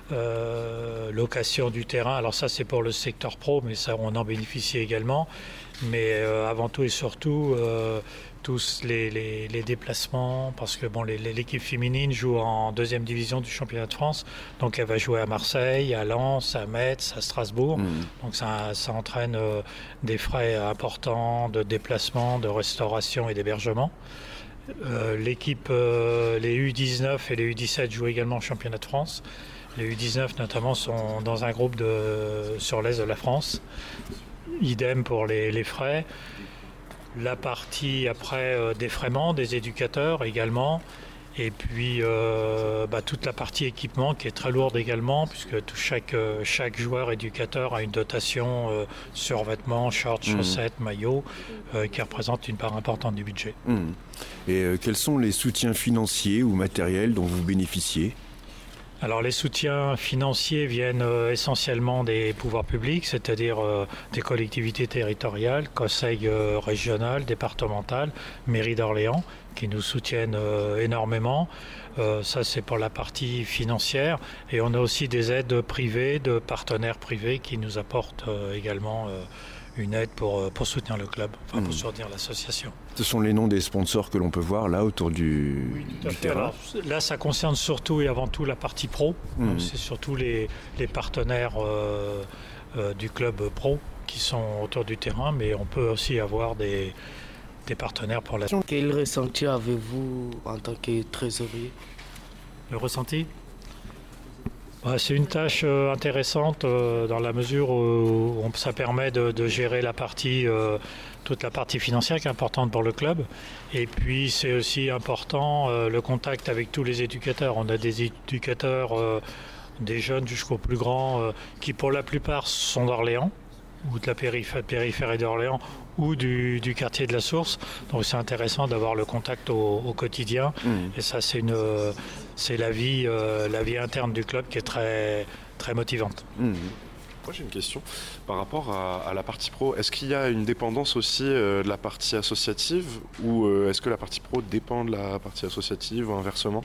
euh, location du terrain. Alors ça, c'est pour le secteur pro, mais ça, on en bénéficie également. Mais euh, avant tout et surtout, euh, tous les, les, les déplacements, parce que bon, les, les, l'équipe féminine joue en deuxième division du championnat de France, donc elle va jouer à Marseille, à Lens, à Metz, à Strasbourg. Mmh. Donc ça, ça entraîne euh, des frais importants de déplacement, de restauration et d'hébergement. Euh, l'équipe, euh, les U dix-neuf et les U dix-sept jouent également au championnat de France. Les U dix-neuf notamment sont dans un groupe de, sur l'est de la France. Idem pour les, les frais. La partie après euh, défraiement des éducateurs également. Et puis euh, bah, toute la partie équipement qui est très lourde également, puisque tout, chaque, euh, chaque joueur éducateur a une dotation euh, survêtements, shorts, mmh. chaussettes, maillots, euh, qui représente une part importante du budget. Mmh. Et euh, quels sont les soutiens financiers ou matériels dont vous bénéficiez ? Alors les soutiens financiers viennent euh, essentiellement des pouvoirs publics, c'est-à-dire euh, des collectivités territoriales, conseils euh, régional, départemental, mairie d'Orléans, qui nous soutiennent euh, énormément. Euh, ça c'est pour la partie financière. Et on a aussi des aides privées, de partenaires privés qui nous apportent euh, également euh, une aide pour, pour soutenir le club, enfin pour mmh. soutenir l'association. Ce sont les noms des sponsors que l'on peut voir là autour du, oui, tout à du fait. terrain. Alors, là, ça concerne surtout et avant tout la partie pro. Mmh. Donc, c'est surtout les, les partenaires euh, euh, du club pro qui sont autour du terrain, mais on peut aussi avoir des, des partenaires pour la... Quel ressenti avez-vous en tant que trésorier ? Le ressenti ? C'est une tâche euh, intéressante euh, dans la mesure où on, ça permet de, de gérer la partie, euh, toute la partie financière qui est importante pour le club. Et puis c'est aussi important euh, le contact avec tous les éducateurs. On a des éducateurs, euh, des jeunes jusqu'aux plus grands, euh, qui pour la plupart sont d'Orléans, ou de la périphérie, périphérie d'Orléans, ou du, du quartier de la Source. Donc c'est intéressant d'avoir le contact au, au quotidien. Mmh. Et ça c'est une... C'est la vie, euh, la vie interne du club qui est très, très motivante. Mmh. Moi j'ai une question par rapport à, à la partie pro. Est-ce qu'il y a une dépendance aussi euh, de la partie associative ou euh, est-ce que la partie pro dépend de la partie associative ou inversement?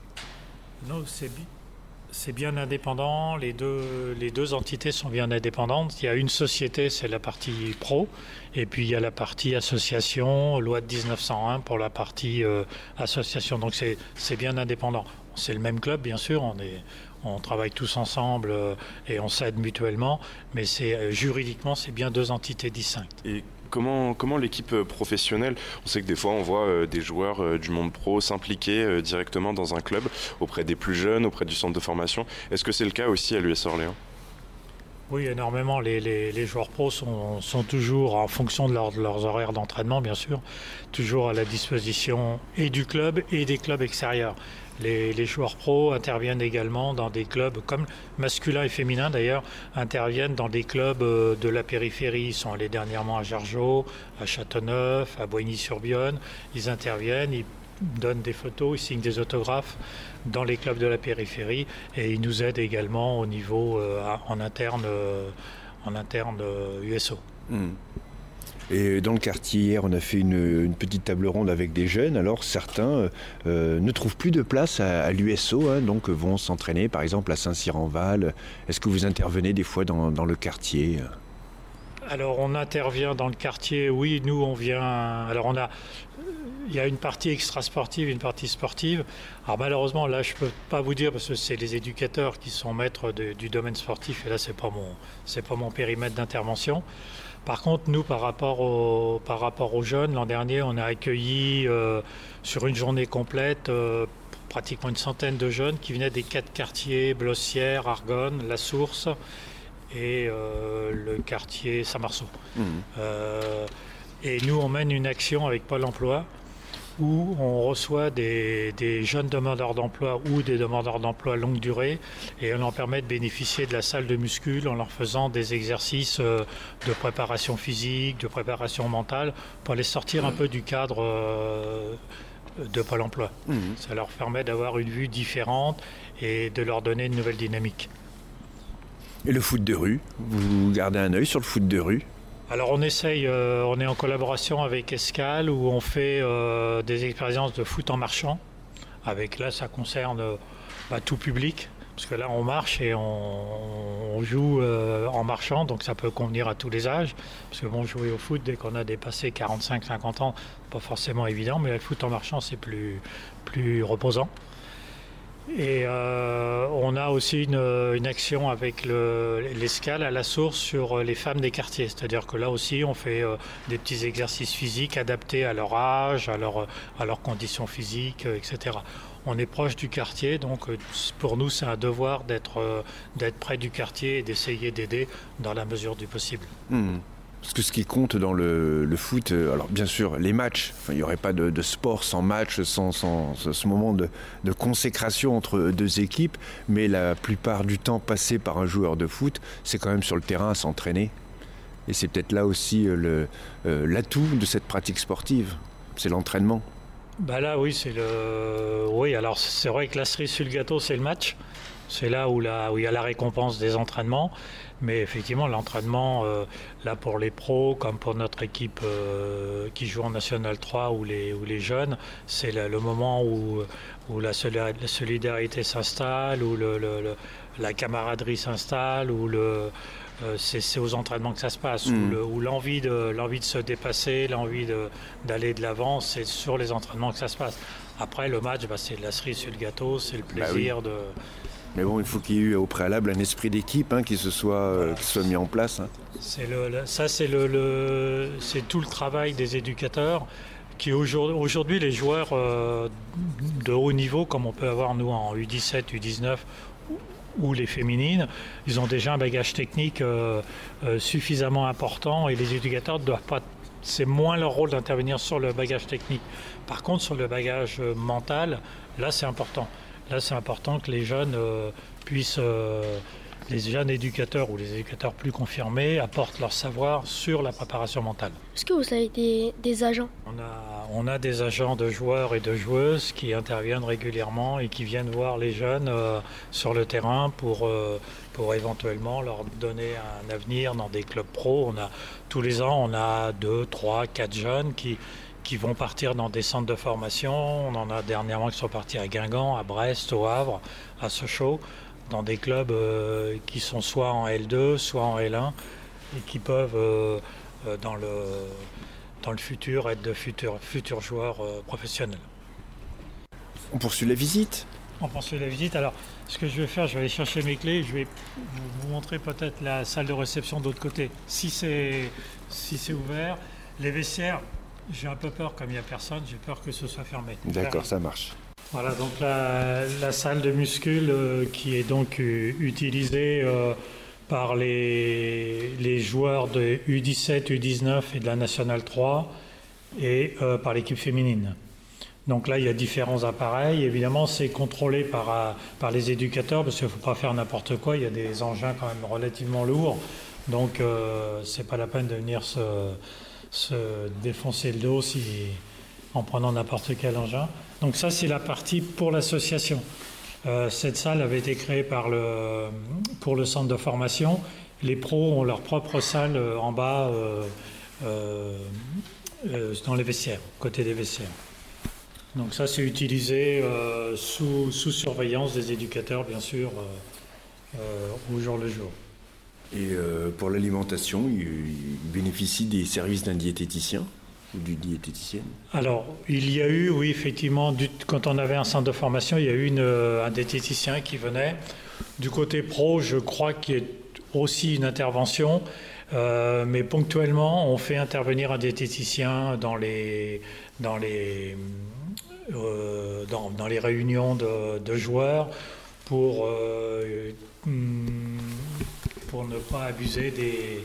Non, c'est, bi- c'est bien indépendant. Les deux, les deux entités sont bien indépendantes. Il y a une société, c'est la partie pro, et puis il y a la partie association, loi de dix-neuf cent un pour la partie euh, association. Donc c'est, c'est bien indépendant. C'est le même club, bien sûr. On est On travaille tous ensemble euh, et on s'aide mutuellement, mais c'est, euh, juridiquement, c'est bien deux entités distinctes. Et comment, comment l'équipe professionnelle, on sait que des fois on voit euh, des joueurs euh, du monde pro s'impliquer euh, directement dans un club, auprès des plus jeunes, auprès du centre de formation. Est-ce que c'est le cas aussi à l'U S Orléans ? Oui, énormément. Les, les, les joueurs pros sont, sont toujours, en fonction de, leur, de leurs horaires d'entraînement, bien sûr, toujours à la disposition et du club et des clubs extérieurs. Les, les joueurs pros interviennent également dans des clubs, comme masculins et féminins d'ailleurs, interviennent dans des clubs de la périphérie. Ils sont allés dernièrement à Jargeau, à Châteauneuf, à Boigny-sur-Bionne. Ils interviennent, ils donnent des photos, ils signent des autographes dans les clubs de la périphérie et ils nous aident également au niveau euh, en interne, euh, en interne euh, U S O. Mmh. Et dans le quartier, hier, on a fait une, une petite table ronde avec des jeunes. Alors, certains euh, ne trouvent plus de place à, à l'U S O, hein, donc vont s'entraîner, par exemple, à Saint-Cyr-en-Val. Est-ce que vous intervenez des fois dans, dans le quartier ? Alors, on intervient dans le quartier, oui, nous, on vient... Alors, on a... Il y a une partie extra-sportive, une partie sportive. Alors, malheureusement, là, je ne peux pas vous dire, parce que c'est les éducateurs qui sont maîtres de, du domaine sportif, et là, ce n'est pas mon, c'est pas mon périmètre d'intervention. Par contre, nous, par rapport, au, par rapport aux jeunes, l'an dernier, on a accueilli euh, sur une journée complète euh, pratiquement une centaine de jeunes qui venaient des quatre quartiers, Blossière, Argonne, La Source et euh, le quartier Saint-Marceau. Mmh. Euh, et nous, on mène une action avec Pôle emploi où on reçoit des, des jeunes demandeurs d'emploi ou des demandeurs d'emploi longue durée et on leur permet de bénéficier de la salle de muscule en leur faisant des exercices de préparation physique, de préparation mentale pour les sortir un peu du cadre de Pôle emploi. Mmh. Ça leur permet d'avoir une vue différente et de leur donner une nouvelle dynamique. Et le foot de rue, vous gardez un œil sur le foot de rue ? Alors on essaye, euh, on est en collaboration avec Escale où on fait euh, des expériences de foot en marchant. Avec là, ça concerne euh, bah, tout public, parce que là on marche et on, on joue euh, en marchant, donc ça peut convenir à tous les âges. Parce que bon, jouer au foot dès qu'on a dépassé quarante-cinq cinquante ans, pas forcément évident, mais le foot en marchant c'est plus, plus reposant. Et euh, on a aussi une, une action avec le, l'Escale à la source sur les femmes des quartiers. C'est-à-dire que là aussi, on fait euh, des petits exercices physiques adaptés à leur âge, à, leur, à leurs conditions physiques, euh, et cetera. On est proche du quartier, donc euh, pour nous, c'est un devoir d'être, euh, d'être près du quartier et d'essayer d'aider dans la mesure du possible. Mmh. Parce que ce qui compte dans le, le foot, alors bien sûr, les matchs, enfin, il n'y aurait pas de, de sport sans match, sans, sans ce moment de, de consécration entre deux équipes, mais la plupart du temps passé par un joueur de foot, c'est quand même sur le terrain à s'entraîner. Et c'est peut-être là aussi le, euh, l'atout de cette pratique sportive, c'est l'entraînement. Bah là, oui, c'est le... oui, alors c'est vrai que la cerise sur le gâteau, c'est le match. C'est là où, la, où il y a la récompense des entraînements. Mais effectivement, l'entraînement, euh, là pour les pros, comme pour notre équipe euh, qui joue en National trois ou les, ou les jeunes, c'est le, le moment où, où la, la solidarité s'installe, où le, le, le, la camaraderie s'installe, où le, euh, c'est, c'est aux entraînements que ça se passe, mmh. où, le, où l'envie, de, l'envie de se dépasser, l'envie de, d'aller de l'avant, c'est sur les entraînements que ça se passe. Après, le match, bah, c'est la cerise sur le gâteau, c'est le plaisir bah oui. de... Mais bon, il faut qu'il y ait eu au préalable un esprit d'équipe hein, qui se soit, euh, qui soit mis en place. Hein. C'est le, le, ça, c'est, le, le, c'est tout le travail des éducateurs. Qui aujourd'hui, aujourd'hui les joueurs euh, de haut niveau, comme on peut avoir nous en U dix-sept, U dix-neuf ou les féminines, ils ont déjà un bagage technique euh, euh, suffisamment important et les éducateurs ne doivent pas. C'est moins leur rôle d'intervenir sur le bagage technique. Par contre, sur le bagage mental, là, c'est important. Là, c'est important que les jeunes euh, puissent, euh, les jeunes éducateurs ou les éducateurs plus confirmés apportent leur savoir sur la préparation mentale. Est-ce que vous avez des, des agents ? On a, on a des agents de joueurs et de joueuses qui interviennent régulièrement et qui viennent voir les jeunes euh, sur le terrain pour, euh, pour éventuellement leur donner un avenir dans des clubs pro. On a, tous les ans, on a deux, trois, quatre jeunes qui, qui vont partir dans des centres de formation. On en a dernièrement qui sont partis à Guingamp, à Brest, au Havre, à Sochaux, dans des clubs euh, qui sont soit en L deux, soit en L un, et qui peuvent, euh, euh, dans, le, dans le futur, être de futurs, futurs joueurs euh, professionnels. On poursuit la visite. On poursuit la visite. Alors, ce que je vais faire, je vais aller chercher mes clés. Je vais vous montrer peut-être la salle de réception de l'autre côté. Si c'est, si c'est ouvert, les vestiaires, j'ai un peu peur, comme il n'y a personne, j'ai peur que ce soit fermé. D'accord, ça marche. Voilà, donc la, la salle de muscule euh, qui est donc euh, utilisée euh, par les, les joueurs de U dix-sept, U dix-neuf et de la Nationale trois et euh, par l'équipe féminine. Donc là, il y a différents appareils. Évidemment, c'est contrôlé par, par les éducateurs parce qu'il ne faut pas faire n'importe quoi. Il y a des engins quand même relativement lourds. Donc, euh, ce n'est pas la peine de venir se, se défoncer le dos si, en prenant n'importe quel engin. Donc ça, c'est la partie pour l'association. Euh, cette salle avait été créée par le, pour le centre de formation. Les pros ont leur propre salle euh, en bas euh, euh, euh, dans les vestiaires, côté des vestiaires. Donc ça, c'est utilisé euh, sous, sous surveillance des éducateurs, bien sûr, euh, euh, au jour le jour. Et euh, pour l'alimentation, ils il bénéficient des services d'un diététicien ou d'une diététicienne? Alors, il y a eu, oui, effectivement, du, quand on avait un centre de formation, il y a eu une, un diététicien qui venait. Du côté pro, je crois qu'il y a aussi une intervention, euh, mais ponctuellement, on fait intervenir un diététicien dans les, dans les, euh, dans, dans les réunions de, de joueurs pour, euh, pour ne pas abuser des...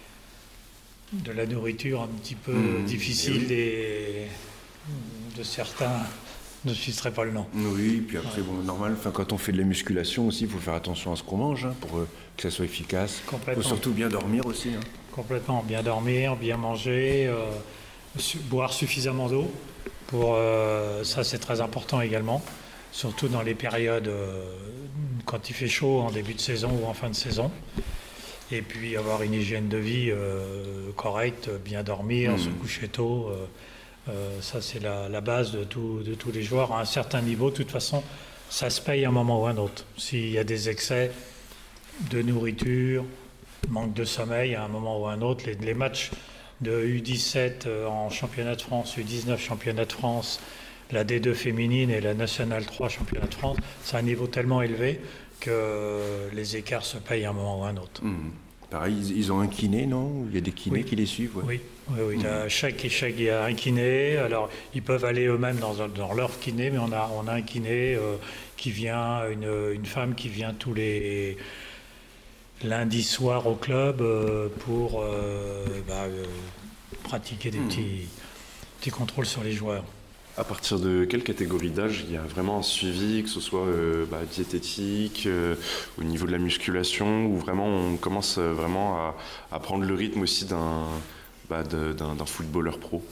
de la nourriture un petit peu mmh, difficile des, de certains, je ne citerai pas le nom. Oui, puis après, ouais. bon, normal, quand on fait de la musculation aussi, il faut faire attention à ce qu'on mange hein, pour euh, que ça soit efficace. Il faut surtout bien dormir aussi. Hein. Complètement, bien dormir, bien manger, euh, su- boire suffisamment d'eau. Pour, euh, ça, c'est très important également, surtout dans les périodes euh, quand il fait chaud en début de saison ou en fin de saison. Et puis avoir une hygiène de vie euh, correcte, bien dormir, mmh. se coucher tôt, euh, euh, ça c'est la, la base de, tout, de tous les joueurs. À un certain niveau, de toute façon, ça se paye à un moment ou à un autre. S'il y a des excès de nourriture, manque de sommeil, à un moment ou à un autre, les, les matchs de U dix-sept en championnat de France, U dix-neuf championnat de France, la D deux féminine et la Nationale trois championnat de France, c'est un niveau tellement élevé que les écarts se payent à un moment ou à un autre. Mmh. Pareil, ils ont un kiné, non? Il y a des kinés oui. qui les suivent. Ouais. Oui, oui, oui. Mmh. Là, chaque, chaque, il y a un kiné. Alors, ils peuvent aller eux-mêmes dans, dans leur kiné, mais on a, on a un kiné euh, qui vient, une, une femme qui vient tous les lundis soirs au club euh, pour euh, bah, euh, pratiquer des mmh. petits, petits contrôles sur les joueurs. À partir de quelle catégorie d'âge il y a vraiment un suivi, que ce soit euh, bah, diététique, euh, au niveau de la musculation, où vraiment on commence vraiment à, à prendre le rythme aussi d'un, bah, de, d'un, d'un footballeur pro?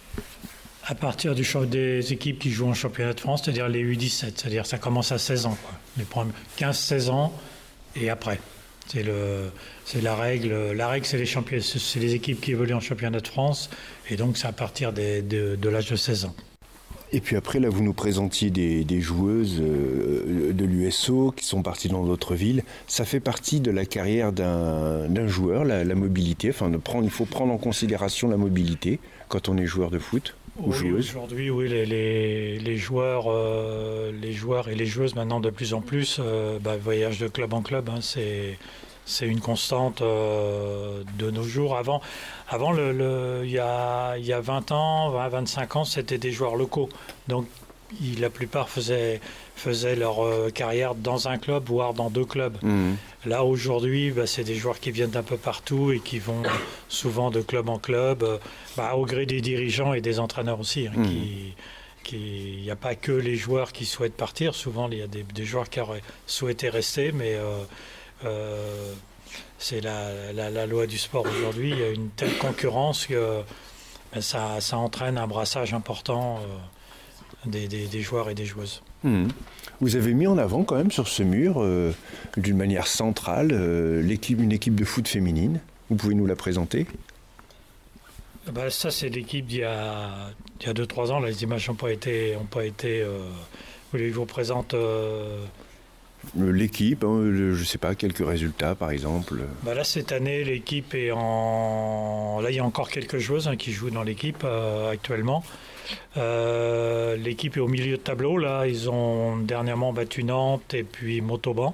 À partir du des équipes qui jouent en championnat de France, c'est-à-dire les U dix-sept, c'est-à-dire ça commence à seize ans, quoi. Les quinze seize ans et après. C'est, le, c'est la règle. La règle, c'est les, champion, c'est les équipes qui évoluent en championnat de France, et donc c'est à partir des, de, de l'âge de seize ans. Et puis après, là, vous nous présentiez des, des joueuses euh, de l'U S O qui sont parties dans d'autres villes. Ça fait partie de la carrière d'un, d'un joueur, la, la mobilité. Enfin, de prendre, il faut prendre en considération la mobilité quand on est joueur de foot ou oui, joueuse. Aujourd'hui, oui, les, les, les, joueurs, euh, les joueurs et les joueuses, maintenant, de plus en plus, euh, bah, voyage de club en club, hein, c'est... C'est une constante euh, de nos jours. Avant, avant le, le, il, y a, il y a vingt ans, vingt, vingt-cinq ans, c'était des joueurs locaux. Donc, il, la plupart faisaient, faisaient leur euh, carrière dans un club, voire dans deux clubs. Mmh. Là, aujourd'hui, bah, c'est des joueurs qui viennent d'un peu partout et qui vont souvent de club en club, euh, bah, au gré des dirigeants et des entraîneurs aussi. Hein, mmh. qui, qui, il n'y a pas que les joueurs qui souhaitent partir. Souvent, il y a des, des joueurs qui auraient souhaité rester, mais... Euh, Euh, c'est la, la, la loi du sport aujourd'hui. Il y a une telle concurrence que ben, ça, ça entraîne un brassage important euh, des, des, des joueurs et des joueuses. Mmh. Vous avez mis en avant quand même sur ce mur, euh, d'une manière centrale, euh, l'équipe, une équipe de foot féminine. Vous pouvez nous la présenter ? Ben, ça, c'est l'équipe d'il y a deux trois ans. Là, les images n'ont pas été... Ont pas été euh, je vous présente... Euh, L'équipe, hein, le, je ne sais pas, quelques résultats par exemple. Ben là, cette année, l'équipe est en... Là, il y a encore quelques joueuses hein, qui jouent dans l'équipe euh, actuellement. Euh, l'équipe est au milieu de tableau. Là, ils ont dernièrement battu Nantes et puis Montauban.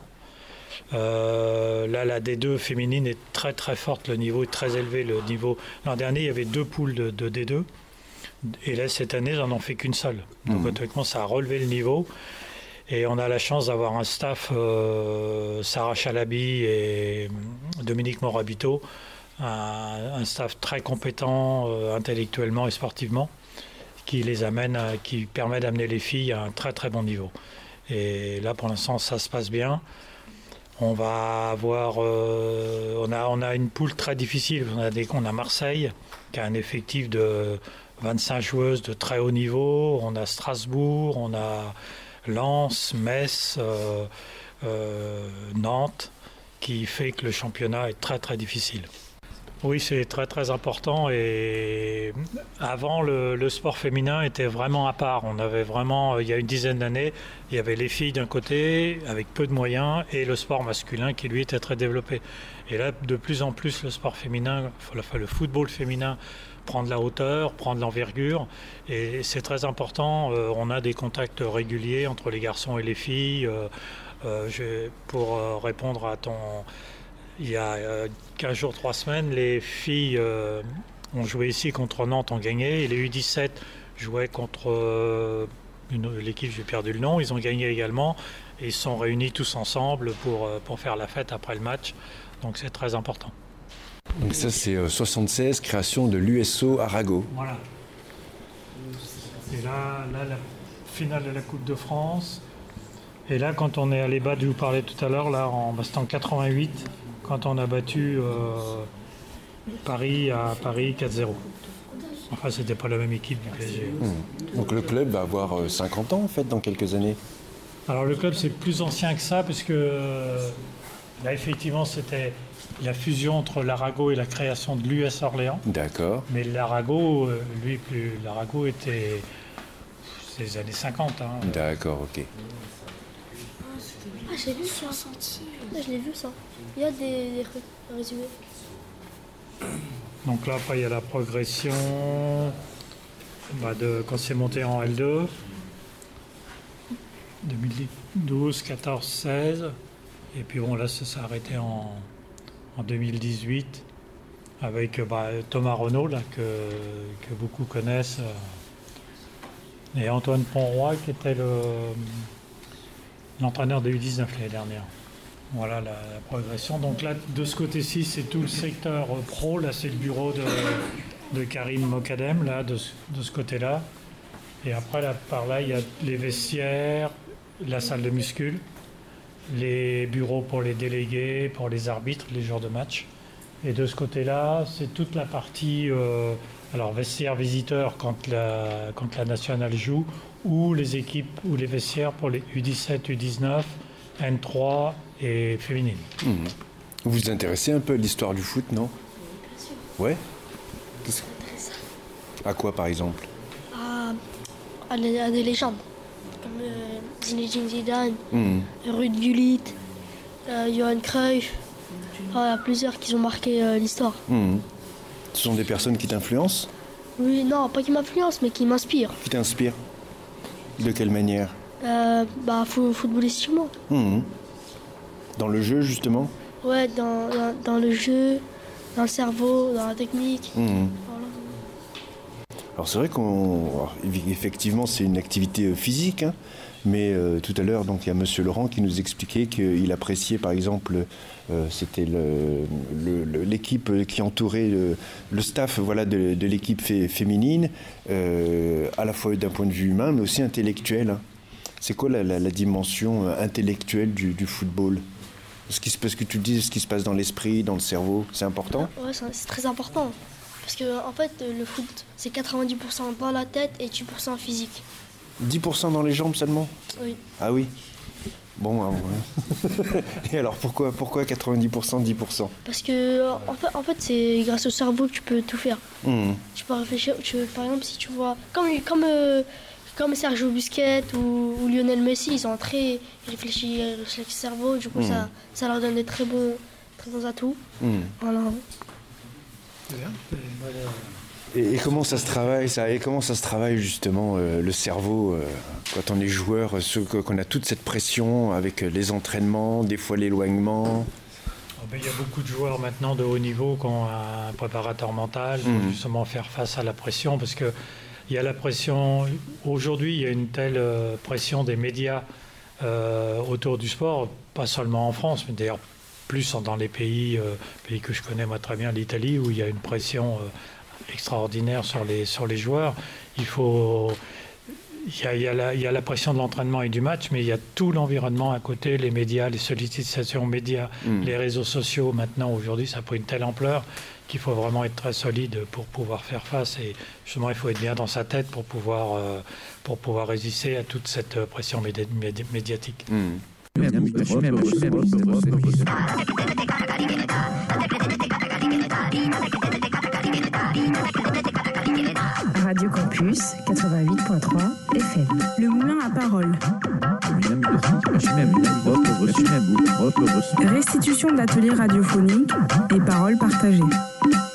Euh, là, la D deux féminine est très très forte. Le niveau est très élevé. Le niveau... L'an dernier, il y avait deux poules de, de D deux. Et là, cette année, ils n'en ont fait qu'une seule. Donc, mmh. automatiquement, ça a relevé le niveau. Et on a la chance d'avoir un staff, euh, Sarah Chalabi et Dominique Morabito, un, un staff très compétent euh, intellectuellement et sportivement, qui les amène, à, qui permet d'amener les filles à un très très bon niveau. Et là, pour l'instant, ça se passe bien. On va avoir, euh, on a, on a une poule très difficile. On a, des, on a Marseille qui a un effectif de vingt-cinq joueuses de très haut niveau. On a Strasbourg, on a Lens, Metz, euh, euh, Nantes, qui fait que le championnat est très très difficile. Oui, c'est très très important et avant le, le sport féminin était vraiment à part. On avait vraiment, il y a une dizaine d'années, il y avait les filles d'un côté avec peu de moyens et le sport masculin qui lui était très développé. Et là, de plus en plus, le sport féminin, enfin, le football féminin prend de la hauteur, prend de l'envergure et c'est très important. Euh, on a des contacts réguliers entre les garçons et les filles. Euh, euh, je, pour euh, répondre à ton... Il y a euh, quinze jours, trois semaines, les filles euh, ont joué ici contre Nantes, ont gagné. Et les U dix-sept jouaient contre euh, une, l'équipe, j'ai perdu le nom, ils ont gagné également. Et ils se sont réunis tous ensemble pour, pour faire la fête après le match. Donc c'est très important. Donc ça c'est euh, soixante-seize, création de l'U S O Arago. Voilà. Et là, là, la finale de la Coupe de France. Et là, quand on est allé battre, je vous parlais tout à l'heure, là, en, bah, c'était en quatre-vingt-huit, quand on a battu euh, Paris à Paris quatre zéro. Enfin, c'était pas la même équipe du P S G. Mmh. Donc le club va avoir cinquante ans en fait dans quelques années. Alors le club c'est plus ancien que ça parce que euh, là effectivement c'était la fusion entre l'Arago et la création de l'U S Orléans. D'accord. Mais l'Arago, lui, plus l'Arago était c'est les années cinquante. Hein. D'accord, ok. Ah, j'ai vu ça. Ah, je l'ai vu ça. Il y a des, des résumés. Donc là, après, il y a la progression bah, de, quand c'est monté en L deux. deux mille douze, quatorze, seize. Et puis bon, là, ça s'est arrêté en, en deux mille dix-huit avec bah, Thomas Renaud, là, que, que beaucoup connaissent. Et Antoine Ponroy, qui était le, l'entraîneur de U dix-neuf l'année dernière. Voilà la, la progression. Donc là, de ce côté-ci, c'est tout le secteur pro. Là, c'est le bureau de, de Karim Mokadem, là, de, de ce côté-là. Et après, là, par là, il y a les vestiaires, la salle de muscule, les bureaux pour les délégués, pour les arbitres, les joueurs de match. Et de ce côté-là, c'est toute la partie euh, alors vestiaires visiteurs quand la, quand la nationale joue, ou les équipes, ou les vestiaires pour les U dix-sept, U dix-neuf, N trois et féminines. Mmh. Vous vous intéressez un peu à l'histoire du foot, non? Bien sûr. Ouais. Qu'est-ce... À quoi, par exemple? À, à, des, à des légendes, comme euh, Zinedine Zidane, mmh. Ruud Gullit, euh, Johan Cruyff. Enfin, il y a plusieurs qui ont marqué euh, l'histoire. Mmh. Ce sont des personnes qui t'influencent? Oui, non, pas qui m'influencent, mais qui m'inspirent. Qui t'inspirent? De quelle manière? euh, Bah, footballistiquement. Mmh. Dans le jeu, justement? Ouais, dans, dans, dans le jeu, dans le cerveau, dans la technique. Mmh. Voilà. Alors c'est vrai qu'on... Effectivement, c'est une activité physique, hein, mais euh, tout à l'heure, donc, il y a Monsieur Laurent qui nous expliquait qu'il appréciait, par exemple, euh, c'était le, le, le, l'équipe qui entourait le, le staff voilà, de, de l'équipe fé, féminine, euh, à la fois d'un point de vue humain, mais aussi intellectuel. Hein. C'est quoi la, la, la dimension intellectuelle du, du football? Ce qui se passe, que tu dis, ce qui se passe dans l'esprit, dans le cerveau, c'est important? Ouais, c'est, c'est très important. Parce que en fait, le foot, c'est quatre-vingt-dix pour cent dans la tête et dix pour cent physique. dix pour cent dans les jambes seulement? Oui. Ah oui. Bon, alors, ouais. Et alors pourquoi, pourquoi quatre-vingt-dix pour cent, dix pour cent? Parce que en fait, en fait, c'est grâce au cerveau que tu peux tout faire. Mmh. Tu peux réfléchir, tu, par exemple, si tu vois, comme, comme, euh, comme Sergio Busquets ou, ou Lionel Messi, ils ont très ils réfléchissent avec le cerveau, du coup mmh. ça, ça leur donne des très bons, très bons atouts. Mmh. Voilà. Et, et comment ça se travaille ça Et comment ça se travaille justement euh, le cerveau euh, quand on est joueur, ce, qu'on a toute cette pression avec les entraînements, des fois l'éloignement? Oh ben, il y a beaucoup de joueurs maintenant de haut niveau qui ont un préparateur mental pour mmh. justement faire face à la pression, parce que il y a la pression. Aujourd'hui, il y a une telle euh, pression des médias euh, autour du sport, pas seulement en France, mais d'ailleurs plus dans les pays, euh, pays que je connais moi très bien, l'Italie, où il y a une pression euh, extraordinaire sur les, sur les joueurs. Il faut... Il y, a, il, y a la, il y a la pression de l'entraînement et du match, mais il y a tout l'environnement à côté, les médias, les sollicitations médias, mmh. les réseaux sociaux. Maintenant, aujourd'hui, ça a pris une telle ampleur qu'il faut vraiment être très solide pour pouvoir faire face. Et justement, il faut être bien dans sa tête pour pouvoir, euh, pour pouvoir résister à toute cette pression médi- médi- médiatique. Mmh. Radio Campus quatre-vingt-huit point trois F M. Le moulin à parole. Restitution d'ateliers radiophoniques et paroles partagées.